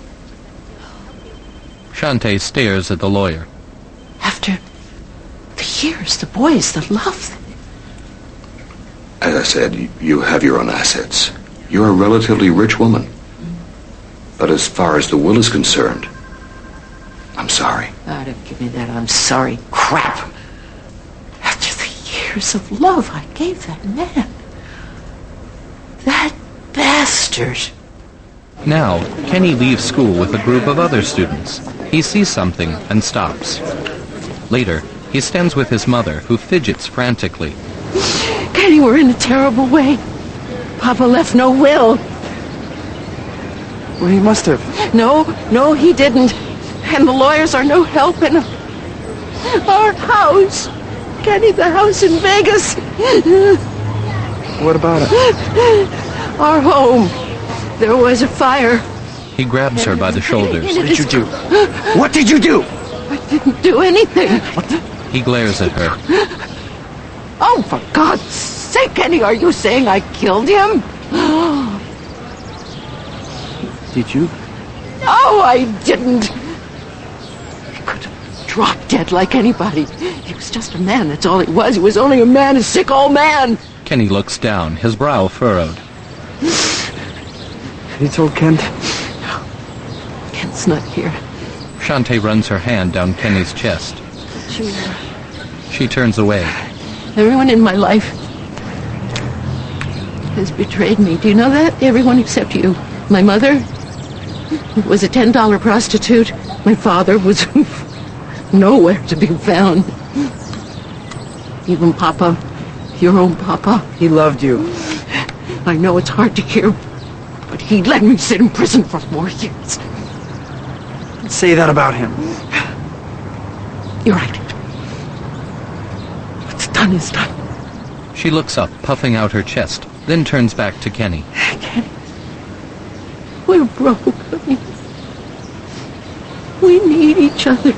Shante stares at the lawyer. After the years, the boys, the love. As I said, you- you have your own assets. You're a relatively rich woman. But as far as the will is concerned, I'm sorry. Oh, don't give me that I'm sorry crap. After the years of love I gave that man. That bastard. Now, Kenny leaves school with a group of other students. He sees something and stops. Later, he stands with his mother, who fidgets frantically. Kenny, we're in a terrible way. Papa left no will. Well, he must have. No, no, he didn't. And the lawyers are no help in our house. Kenny, the house in Vegas. What about it? Our home. There was a fire. He grabs her by the shoulders. What did you do? What did you do? I didn't do anything. He glares at her. Oh, for God's sake, Kenny, are you saying I killed him? Did you? No, I didn't. He could have dropped dead like anybody. He was just a man, that's all he was. He was only a man, a sick old man. Kenny looks down, his brow furrowed. You told Kent? Kent's not here. Shante runs her hand down Kenny's chest. She, She turns away. everyone in my life has betrayed me. Do you know that? Everyone except you. My mother was a ten dollar prostitute. My father was nowhere to be found. Even Papa, your own Papa. He loved you. I know it's hard to hear, but he let me sit in prison for four years. Say that about him. You're right. What's done is done. She looks up, puffing out her chest, then turns back to Kenny. Kenny, we're broke, honey. We need each other.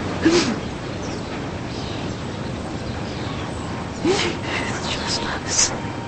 It's just us.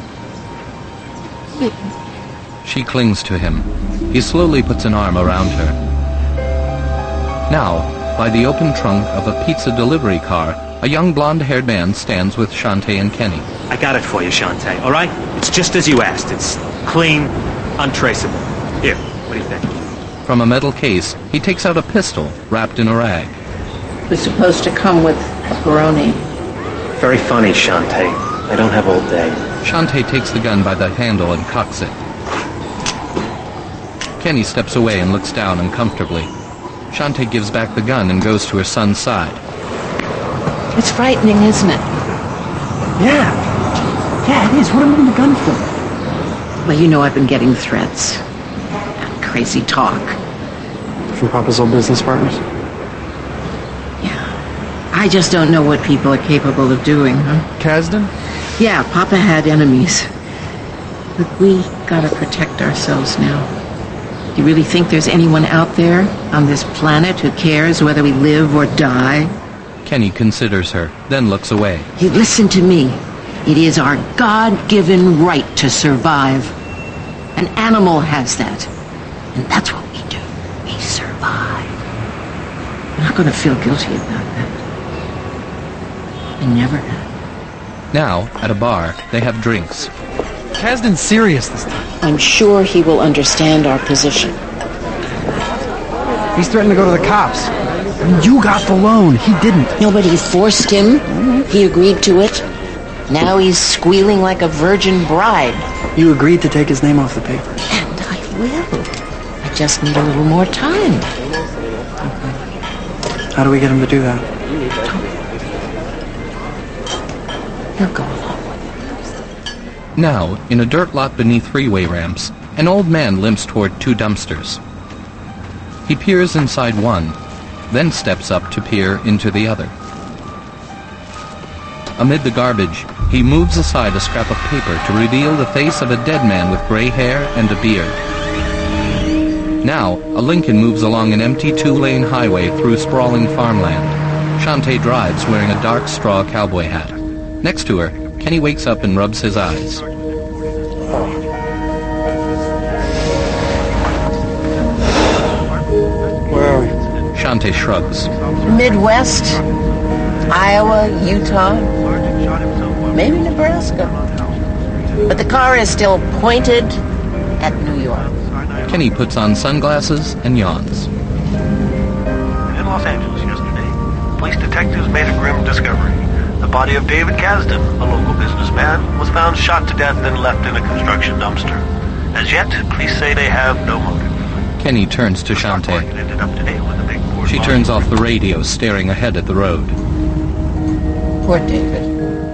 She clings to him. He slowly puts an arm around her. Now, by the open trunk of a pizza delivery car, a young blonde-haired man stands with Shante and Kenny. I got it for you, Shante, all right? It's just as you asked. It's clean, untraceable. Here, what do you think? From a metal case, he takes out a pistol wrapped in a rag. It was supposed to come with pepperoni. Very funny, Shante. I don't have all day. Shante takes the gun by the handle and cocks it. Kenny steps away and looks down uncomfortably. Shante gives back the gun and goes to her son's side. It's frightening, isn't it? Yeah. Yeah, it is. What am I holding the gun for? Well, you know I've been getting threats. And crazy talk. From Papa's old business partners? I just don't know what people are capable of doing, huh? Kasdan? Yeah, Papa had enemies. But we gotta protect ourselves now. Do you really think there's anyone out there on this planet who cares whether we live or die? Kenny considers her, then looks away. You listen to me. It is our God-given right to survive. An animal has that. And that's what we do. We survive. I'm not gonna feel guilty about that. I never have. Now, at a bar, they have drinks. Kasdan's serious this time. I'm sure he will understand our position. He's threatened to go to the cops. I mean, you got the loan. He didn't. Nobody forced him. He agreed to it. Now he's squealing like a virgin bride. You agreed to take his name off the paper. And I will. I just need a little more time. How do we get him to do that? He'll go along. Now, in a dirt lot beneath freeway ramps, an old man limps toward two dumpsters. He peers inside one, then steps up to peer into the other. Amid the garbage, he moves aside a scrap of paper to reveal the face of a dead man with gray hair and a beard. Now, a Lincoln moves along an empty two-lane highway through sprawling farmland. Shantae drives wearing a dark straw cowboy hat. Next to her, Kenny wakes up and rubs his eyes. Where are we? Shantae shrugs. Midwest, Iowa, Utah, maybe Nebraska. But the car is still pointed at New York. Kenny puts on sunglasses and yawns. In Los Angeles yesterday, police detectives made a grim discovery. The body of David Kasdan, a local businessman, was found shot to death and left in a construction dumpster. As yet, police say they have no motive. Kenny turns to Shantae. Ended up today with a big board She turns off the radio, staring ahead at the road. Poor David.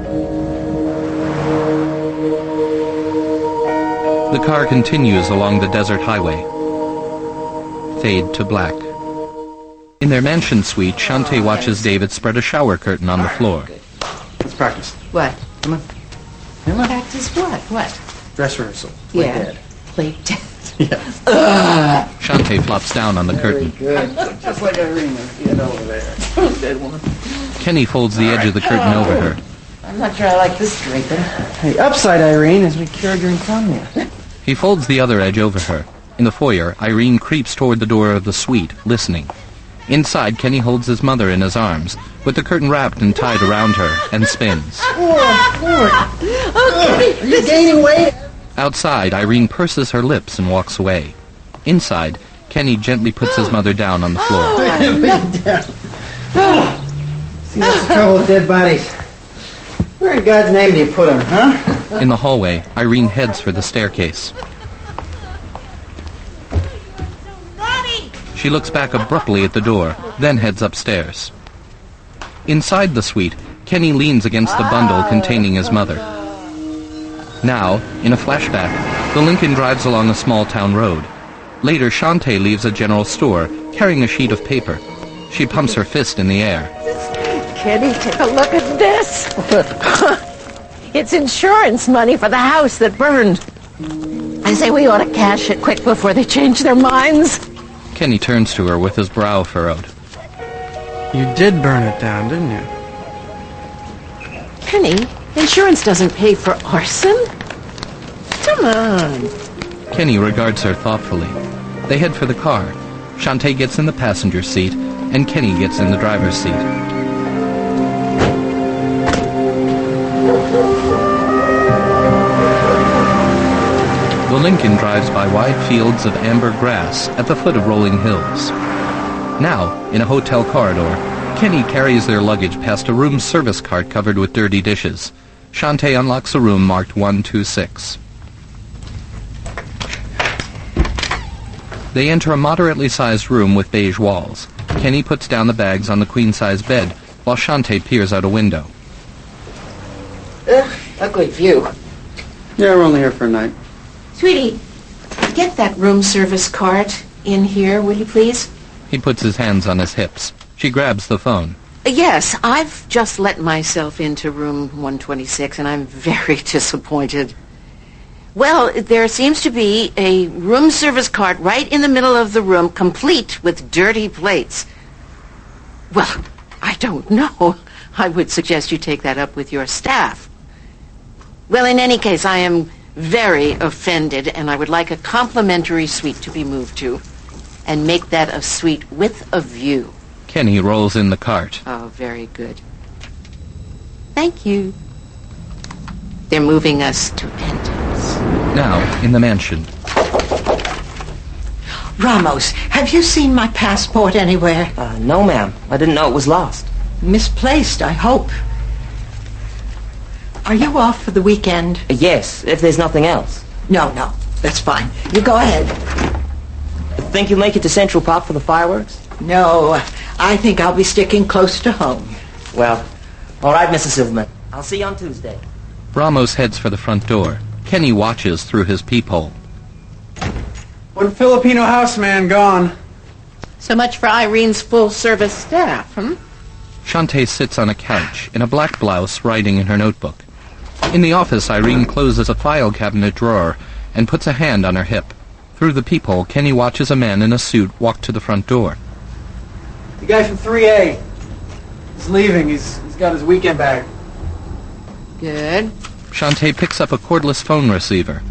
The car continues along the desert highway. Fade to black. In their mansion suite, Shantae watches David spread a shower curtain on the floor. Let's practice. What? Come on. Come on. Practice what? What? Dress rehearsal. Play Yeah. dead. Play dead. Yes. Ugh. Shantae flops down on the curtain. Good. Just like Irene. Get over there. Dead woman. Kenny folds the edge of the curtain over her. I'm not sure I like this draping. Hey, upside, Irene, as we cured your insomnia. He folds the other edge over her. In the foyer, Irene creeps toward the door of the suite, listening. Inside, Kenny holds his mother in his arms, with the curtain wrapped and tied around her, and spins. Okay. Are you gaining weight? Outside, Irene purses her lips and walks away. Inside, Kenny gently puts his mother down on the floor. See, that's the trouble with dead bodies. Where in God's name do you put them, huh? In the hallway, Irene heads for the staircase. She looks back abruptly at the door, then heads upstairs. Inside the suite, Kenny leans against the bundle containing his mother. Now, in a flashback, the Lincoln drives along a small town road. Later, Shantae leaves a general store, carrying a sheet of paper. She pumps her fist in the air. Kenny, take a look at this. It's insurance money for the house that burned. I say we ought to cash it quick before they change their minds. Kenny turns to her with his brow furrowed. You did burn it down, didn't you? Kenny, insurance doesn't pay for arson. Come on. Kenny regards her thoughtfully. They head for the car. Shantae gets in the passenger seat, and Kenny gets in the driver's seat. The Lincoln drives by wide fields of amber grass at the foot of rolling hills. Now, in a hotel corridor, Kenny carries their luggage past a room service cart covered with dirty dishes. Shantae unlocks a room marked one two six. They enter a moderately sized room with beige walls. Kenny puts down the bags on the queen-size bed, while Shantae peers out a window. Ugh, ugly view. Yeah, we're only here for a night. Sweetie, get that room service cart in here, will you please? He puts his hands on his hips. She grabs the phone. Yes, I've just let myself into room one twenty-six, and I'm very disappointed. Well, there seems to be a room service cart right in the middle of the room, complete with dirty plates. Well, I don't know. I would suggest you take that up with your staff. Well, in any case, I am very offended, and I would like a complimentary suite to be moved to, and make that a suite with a view. Kenny rolls in the cart. Oh, very good. Thank you. They're moving us to Pentos. Now, in the mansion. Ramos, have you seen my passport anywhere? Uh, no, ma'am. I didn't know it was lost. Misplaced, I hope. Are you off for the weekend? Uh, yes, if there's nothing else. No, no, that's fine. You go ahead. Think you'll make it to Central Park for the fireworks? No, I think I'll be sticking close to home. Well, all right, Missus Silverman. I'll see you on Tuesday. Ramos heads for the front door. Kenny watches through his peephole. One Filipino houseman gone. So much for Irene's full-service staff, hmm? Shantae sits on a couch, in a black blouse, writing in her notebook. In the office, Irene closes a file cabinet drawer and puts a hand on her hip. Through the peephole, Kenny watches a man in a suit walk to the front door. The guy from three A. He's leaving. He's, he's got his weekend bag. Good. Shantae picks up a cordless phone receiver.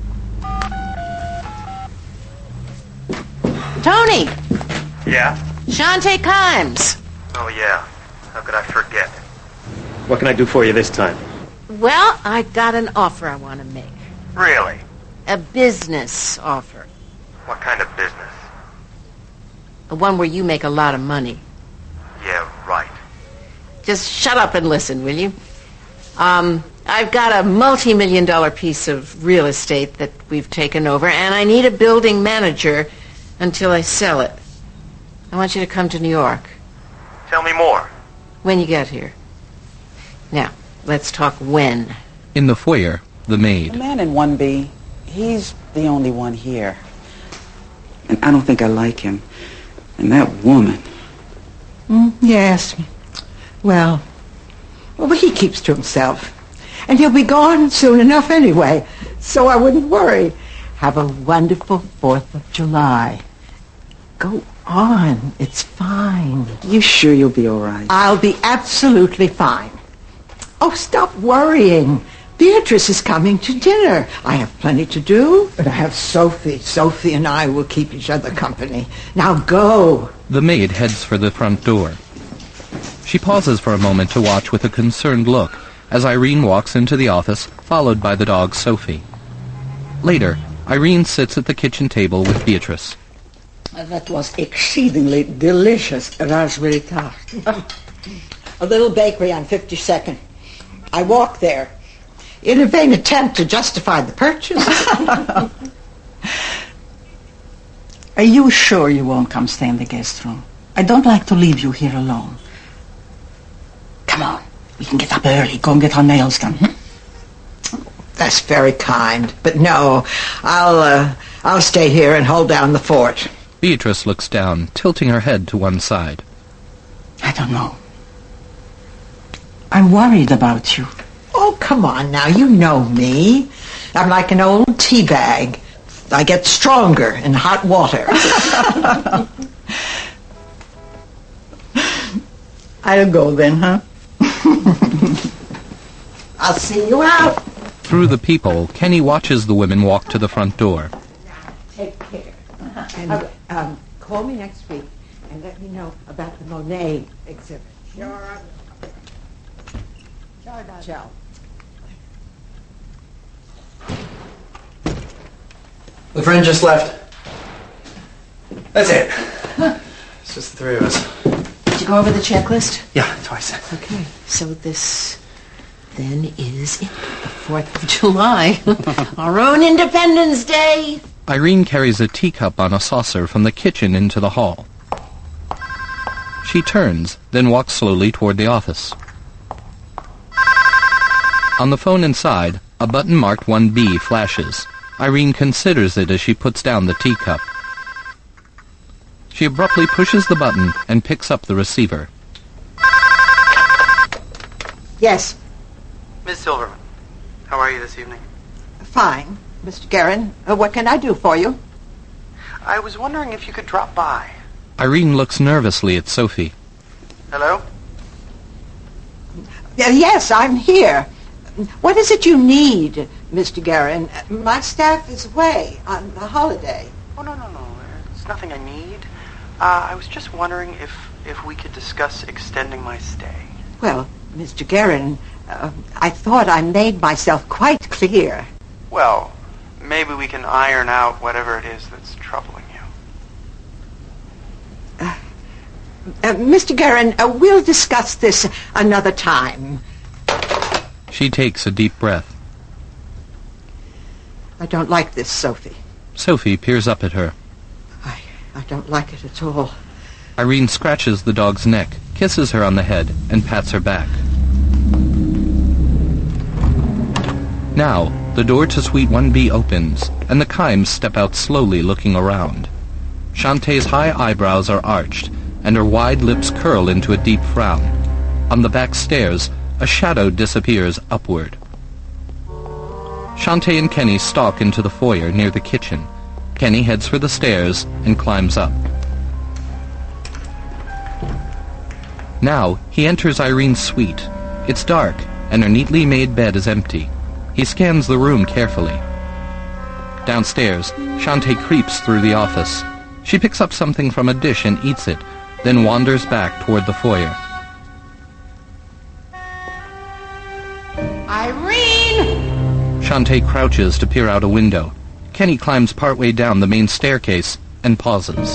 Tony! Yeah? Shantae Kimes. Oh, yeah. How could I forget? What can I do for you this time? Well, I got an offer I want to make. Really? A business offer. What kind of business? The one where you make a lot of money. Yeah, right. Just shut up and listen, will you? Um, I've got a multi-million dollar piece of real estate that we've taken over, and I need a building manager until I sell it. I want you to come to New York. Tell me more. When you get here. Now, let's talk when. In the foyer, the maid. The man in one B, he's the only one here. And I don't think I like him. And that woman. Mm, yes. Well, well, he keeps to himself. And he'll be gone soon enough anyway, so I wouldn't worry. Have a wonderful fourth of July. Go on. It's fine. You sure you'll be all right? I'll be absolutely fine. Oh, stop worrying. Beatrice is coming to dinner. I have plenty to do, but I have Sophie. Sophie and I will keep each other company. Now go. The maid heads for the front door. She pauses for a moment to watch with a concerned look as Irene walks into the office, followed by the dog Sophie. Later, Irene sits at the kitchen table with Beatrice. That was exceedingly delicious raspberry tart. A little bakery on fifty-second. I walked there in a vain attempt to justify the purchase. Are you sure you won't come stay in the guest room? I don't like to leave you here alone. Come on, we can get up early, go and get our nails done. Hmm? That's very kind, but no, I'll uh, I'll stay here and hold down the fort. Beatrice looks down, tilting her head to one side. I don't know. I'm worried about you. Oh, come on now, you know me. I'm like an old tea bag. I get stronger in hot water. I'll go then, huh? I'll see you out. Through the peephole, Kenny watches the women walk to the front door. Take care. And um, call me next week and let me know about the Monet exhibit. Sure. Ciao. The friend just left. That's it. It's just the three of us. Did you go over the checklist? Yeah, twice. Okay, so this then is it, the fourth of July. Our own Independence Day. Irene carries a teacup on a saucer from the kitchen into the hall. She turns, then walks slowly toward the office. On the phone inside, a button marked one B flashes. Irene considers it as she puts down the teacup. She abruptly pushes the button and picks up the receiver. Yes. Miss Silverman, how are you this evening? Fine. Mister Guerin, uh, what can I do for you? I was wondering if you could drop by. Irene looks nervously at Sophie. Hello? Uh, yes, I'm here. What is it you need, Mister Guerin? My staff is away on the holiday. Oh, no, no, no. It's nothing I need. Uh, I was just wondering if, if we could discuss extending my stay. Well, Mister Guerin, uh, I thought I made myself quite clear. Well, maybe we can iron out whatever it is that's troubling you. Uh, uh, Mister Guerin, uh, we'll discuss this another time. She takes a deep breath. I don't like this, Sophie. Sophie peers up at her. I, I don't like it at all. Irene scratches the dog's neck, kisses her on the head, and pats her back. Now, the door to Suite one B opens, and the Kimes step out slowly, looking around. Shantae's high eyebrows are arched, and her wide lips curl into a deep frown. On the back stairs, a shadow disappears upward. Shantae and Kenny stalk into the foyer near the kitchen. Kenny heads for the stairs and climbs up. Now, he enters Irene's suite. It's dark, and her neatly made bed is empty. He scans the room carefully. Downstairs, Shantae creeps through the office. She picks up something from a dish and eats it, then wanders back toward the foyer. Irene! Shantae crouches to peer out a window. Kenny climbs partway down the main staircase and pauses.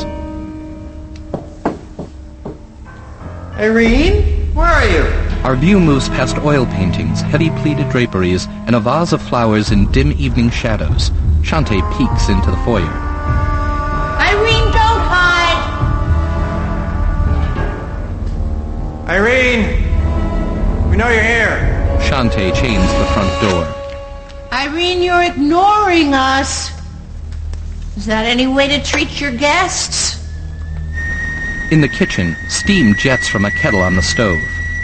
Irene, where are you? Our view moves past oil paintings, heavy pleated draperies, and a vase of flowers in dim evening shadows. Shantae peeks into the foyer. Irene, don't hide! Irene! We know you're here. Shantae chains the front door. Irene, you're ignoring us. Is that any way to treat your guests? In the kitchen, steam jets from a kettle on the stove.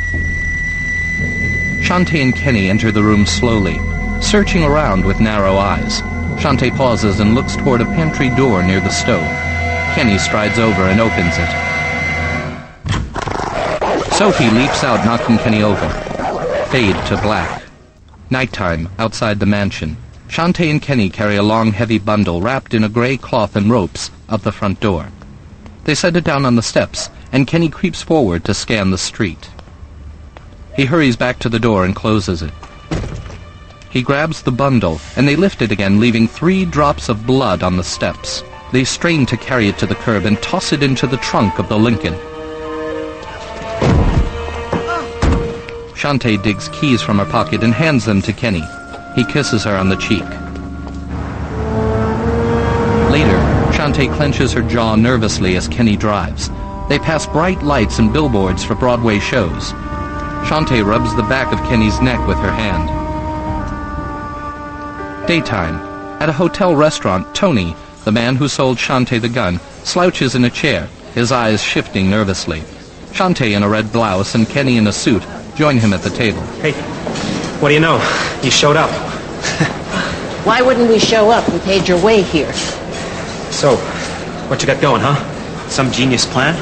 Shantae and Kenny enter the room slowly, searching around with narrow eyes. Shantae pauses and looks toward a pantry door near the stove. Kenny strides over and opens it. Sophie leaps out, knocking Kenny over. Fade to black. Nighttime, outside the mansion. Shantae and Kenny carry a long, heavy bundle wrapped in a gray cloth and ropes up the front door. They set it down on the steps, and Kenny creeps forward to scan the street. He hurries back to the door and closes it. He grabs the bundle, and they lift it again, leaving three drops of blood on the steps. They strain to carry it to the curb and toss it into the trunk of the Lincoln. Shantae digs keys from her pocket and hands them to Kenny. He kisses her on the cheek. Later, Shantae clenches her jaw nervously as Kenny drives. They pass bright lights and billboards for Broadway shows. Shantae rubs the back of Kenny's neck with her hand. Daytime. At a hotel restaurant, Tony, the man who sold Shantae the gun, slouches in a chair, his eyes shifting nervously. Shantae in a red blouse and Kenny in a suit join him at the table. Hey, what do you know? You showed up. Why wouldn't we show up? We paid your way here. So, what you got going, huh? Some genius plan?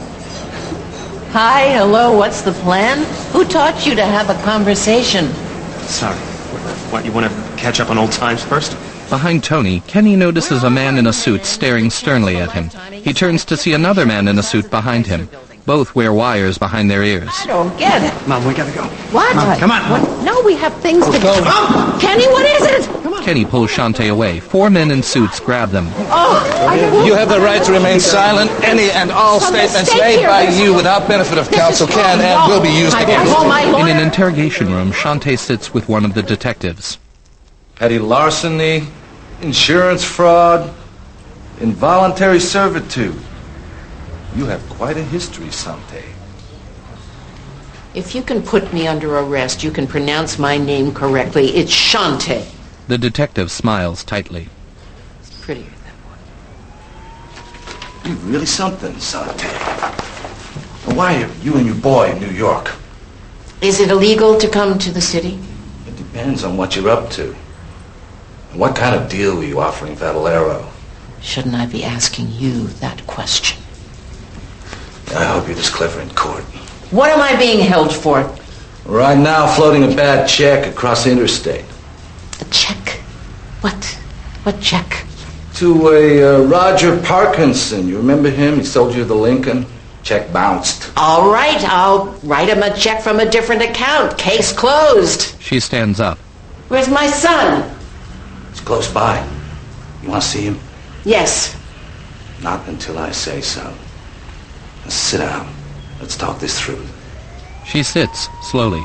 Hi, hello, what's the plan? Who taught you to have a conversation? Sorry. What, you want to catch up on old times first? Behind Tony, Kenny notices a man in a suit staring sternly at him. He turns to see another man in a suit behind him. Both wear wires behind their ears. I don't get it. Mom, we gotta go. What? Mom, come on. What? No, we have things to do. Kenny, what is it? Come on. Kenny pulls Shantae away. Four men in suits grab them. Oh, you have the right to remain silent. Any and all statements made by you without benefit of counsel can and will be used against you. In an interrogation room, Shantae sits with one of the detectives. Petty larceny, insurance fraud, involuntary servitude. You have quite a history, Shantae. If you can put me under arrest, you can pronounce my name correctly. It's Shantae. The detective smiles tightly. It's prettier than You're really something, Shantae. Why are you and your boy in New York? Is it illegal to come to the city? It depends on what you're up to. And what kind of deal were you offering Valero? Shouldn't I be asking you that question? I hope you're this clever in court. What am I being held for? Right now, floating a bad check across the interstate. A check? What? What check? To a uh, Roger Parkinson. You remember him? He sold you the Lincoln. Check bounced. All right, I'll write him a check from a different account. Case closed. She stands up. Where's my son? He's close by. You want to see him? Yes. Not until I say so. Now sit down. Let's talk this through. She sits, slowly.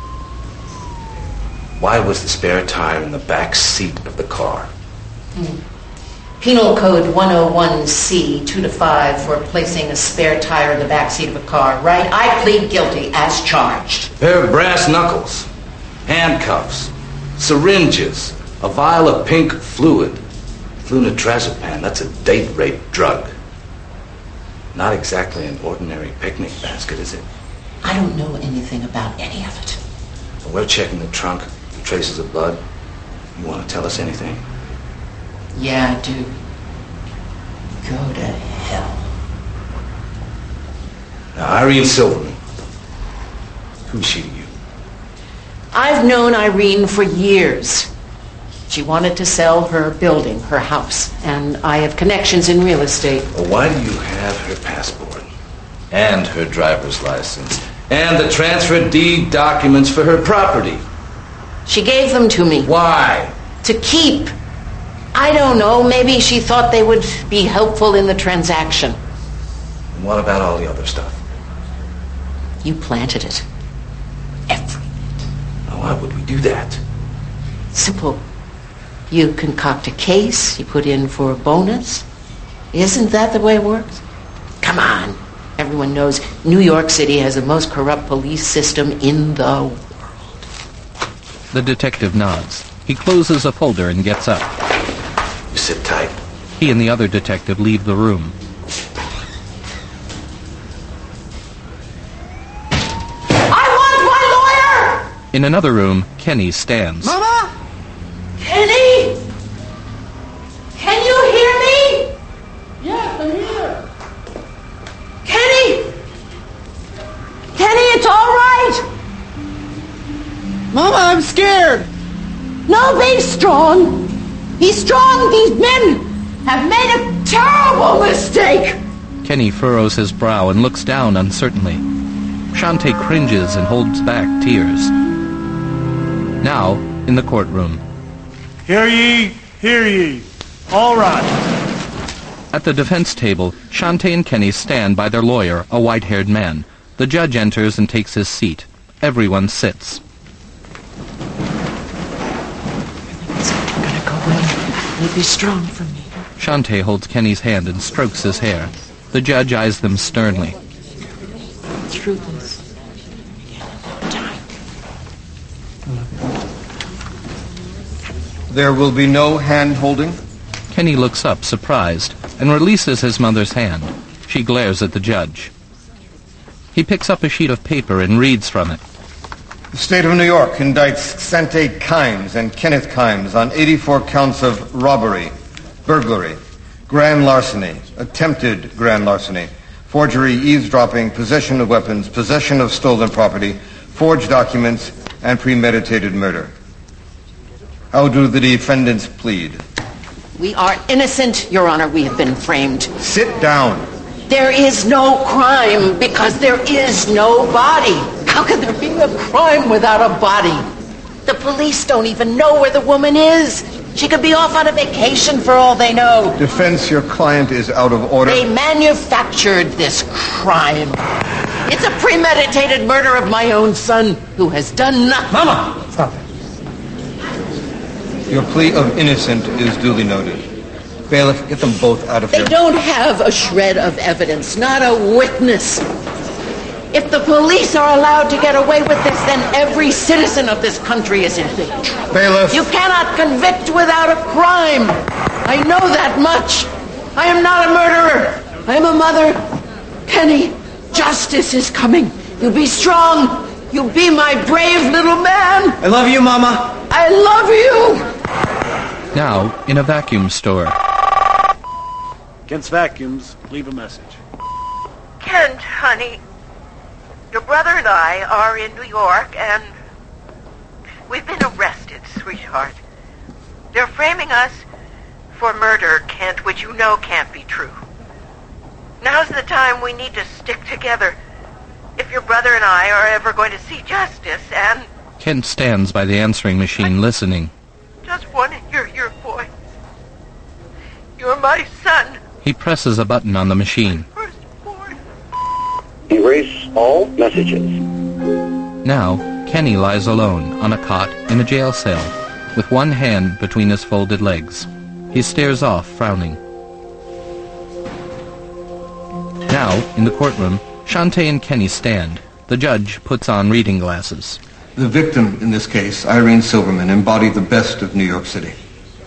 Why was the spare tire in the back seat of the car? Hmm. Penal Code one oh one C, two to five, for placing a spare tire in the back seat of a car, right? I plead guilty as charged. A pair of brass knuckles, handcuffs, syringes, a vial of pink fluid. Flunitrazepam, that's a date rape drug. Not exactly an ordinary picnic basket, is it? I don't know anything about any of it. Well, we're checking the trunk for traces of blood. You want to tell us anything? Yeah, I do. Go to hell. Now, Irene Silverman, who's she to you? I've known Irene for years. She wanted to sell her building, her house, and I have connections in real estate. Well, why do you have her passport and her driver's license and the transfer deed documents for her property? She gave them to me. Why? To keep. I don't know, maybe she thought they would be helpful in the transaction. And what about all the other stuff? You planted it. Everything. Now, why would we do that? Simple. You concoct a case, you put in for a bonus. Isn't that the way it works? Come on. Everyone knows New York City has the most corrupt police system in the world. The detective nods. He closes a folder and gets up. You sit tight. He and the other detective leave the room. I want my lawyer! In another room, Kenny stands. Mama! Kenny! Can you hear me? Yes, I'm here. Kenny! Kenny, it's all right! Mama, I'm scared. No, be strong. Be strong. These men have made a terrible mistake. Kenny furrows his brow and looks down uncertainly. Shante cringes and holds back tears. Now, in the courtroom. Hear ye, hear ye. All right. At the defense table, Shante and Kenny stand by their lawyer, a white-haired man. The judge enters and takes his seat. Everyone sits. Be strong for me. Shante holds Kenny's hand and strokes his hair. The judge eyes them sternly. Through this. There will be no hand-holding? Kenny looks up, surprised, and releases his mother's hand. She glares at the judge. He picks up a sheet of paper and reads from it. The State of New York indicts Xante Kimes and Kenneth Kimes on eighty-four counts of robbery, burglary, grand larceny, attempted grand larceny, forgery, eavesdropping, possession of weapons, possession of stolen property, forged documents, and premeditated murder. How do the defendants plead? We are innocent, Your Honor. We have been framed. Sit down. There is no crime because there is no body. How can there be a crime without a body? The police don't even know where the woman is. She could be off on a vacation for all they know. Defense, your client is out of order. They manufactured this crime. It's a premeditated murder of my own son who has done nothing. Mama! Stop it. Your plea of innocent is duly noted. Bailiff, get them both out of They here. don't have a shred of evidence, not a witness. If the police are allowed to get away with this, then every citizen of this country is in big trouble. Bailiff! You cannot convict without a crime. I know that much. I am not a murderer. I am a mother. Kenny, justice is coming. You be strong. You be my brave little man. I love you, Mama. I love you. Now, in a vacuum store. Kent's Vacuums, leave a message. Kent, honey, your brother and I are in New York, and we've been arrested, sweetheart. They're framing us for murder, Kent, which you know can't be true. Now's the time we need to stick together if your brother and I are ever going to see justice, and Kent stands by the answering machine, listening. just want to hear your voice. You're my son. He presses a button on the machine. Erase all messages. Now, Kenny lies alone on a cot in a jail cell, with one hand between his folded legs. He stares off, frowning. Now, in the courtroom, Shante and Kenny stand. The judge puts on reading glasses. The victim in this case, Irene Silverman, embodied the best of New York City.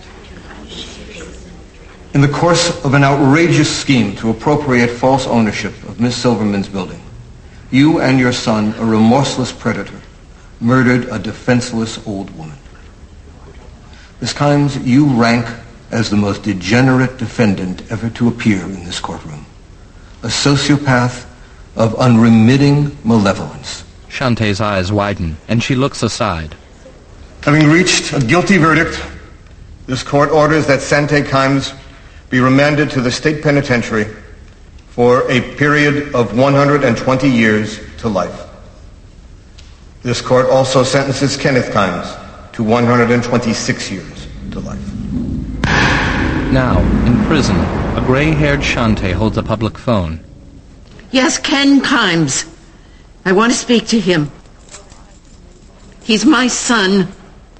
In the course of an outrageous scheme to appropriate false ownership of Miss Silverman's building, you and your son, a remorseless predator, murdered a defenseless old woman. Miss Kimes, you rank as the most degenerate defendant ever to appear in this courtroom. A sociopath of unremitting malevolence. Shantae's eyes widen, and she looks aside. Having reached a guilty verdict, this court orders that Sante Kimes be remanded to the state penitentiary for a period of one hundred twenty years to life. This court also sentences Kenneth Kimes to one hundred twenty-six years to life. Now, in prison, a gray-haired Shantae holds a public phone. Yes, Ken Kimes. I want to speak to him. He's my son.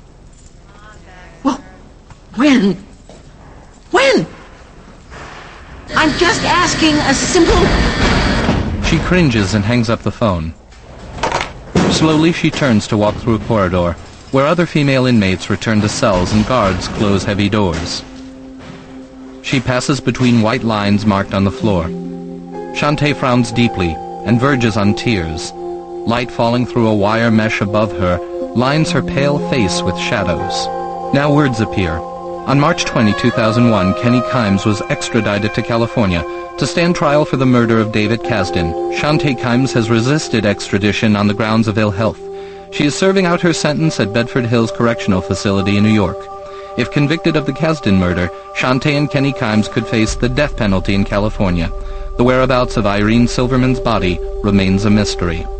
Well, when? When? I'm just asking a simple... She cringes and hangs up the phone. Slowly she turns to walk through a corridor, where other female inmates return to cells and guards close heavy doors. She passes between white lines marked on the floor. Shantae frowns deeply and verges on tears. Light falling through a wire mesh above her lines her pale face with shadows. Now words appear. On March twentieth, two thousand one, Kenny Kimes was extradited to California to stand trial for the murder of David Kasdan. Shantae Kimes has resisted extradition on the grounds of ill health. She is serving out her sentence at Bedford Hills Correctional Facility in New York. If convicted of the Kasdan murder, Shantae and Kenny Kimes could face the death penalty in California. The whereabouts of Irene Silverman's body remains a mystery.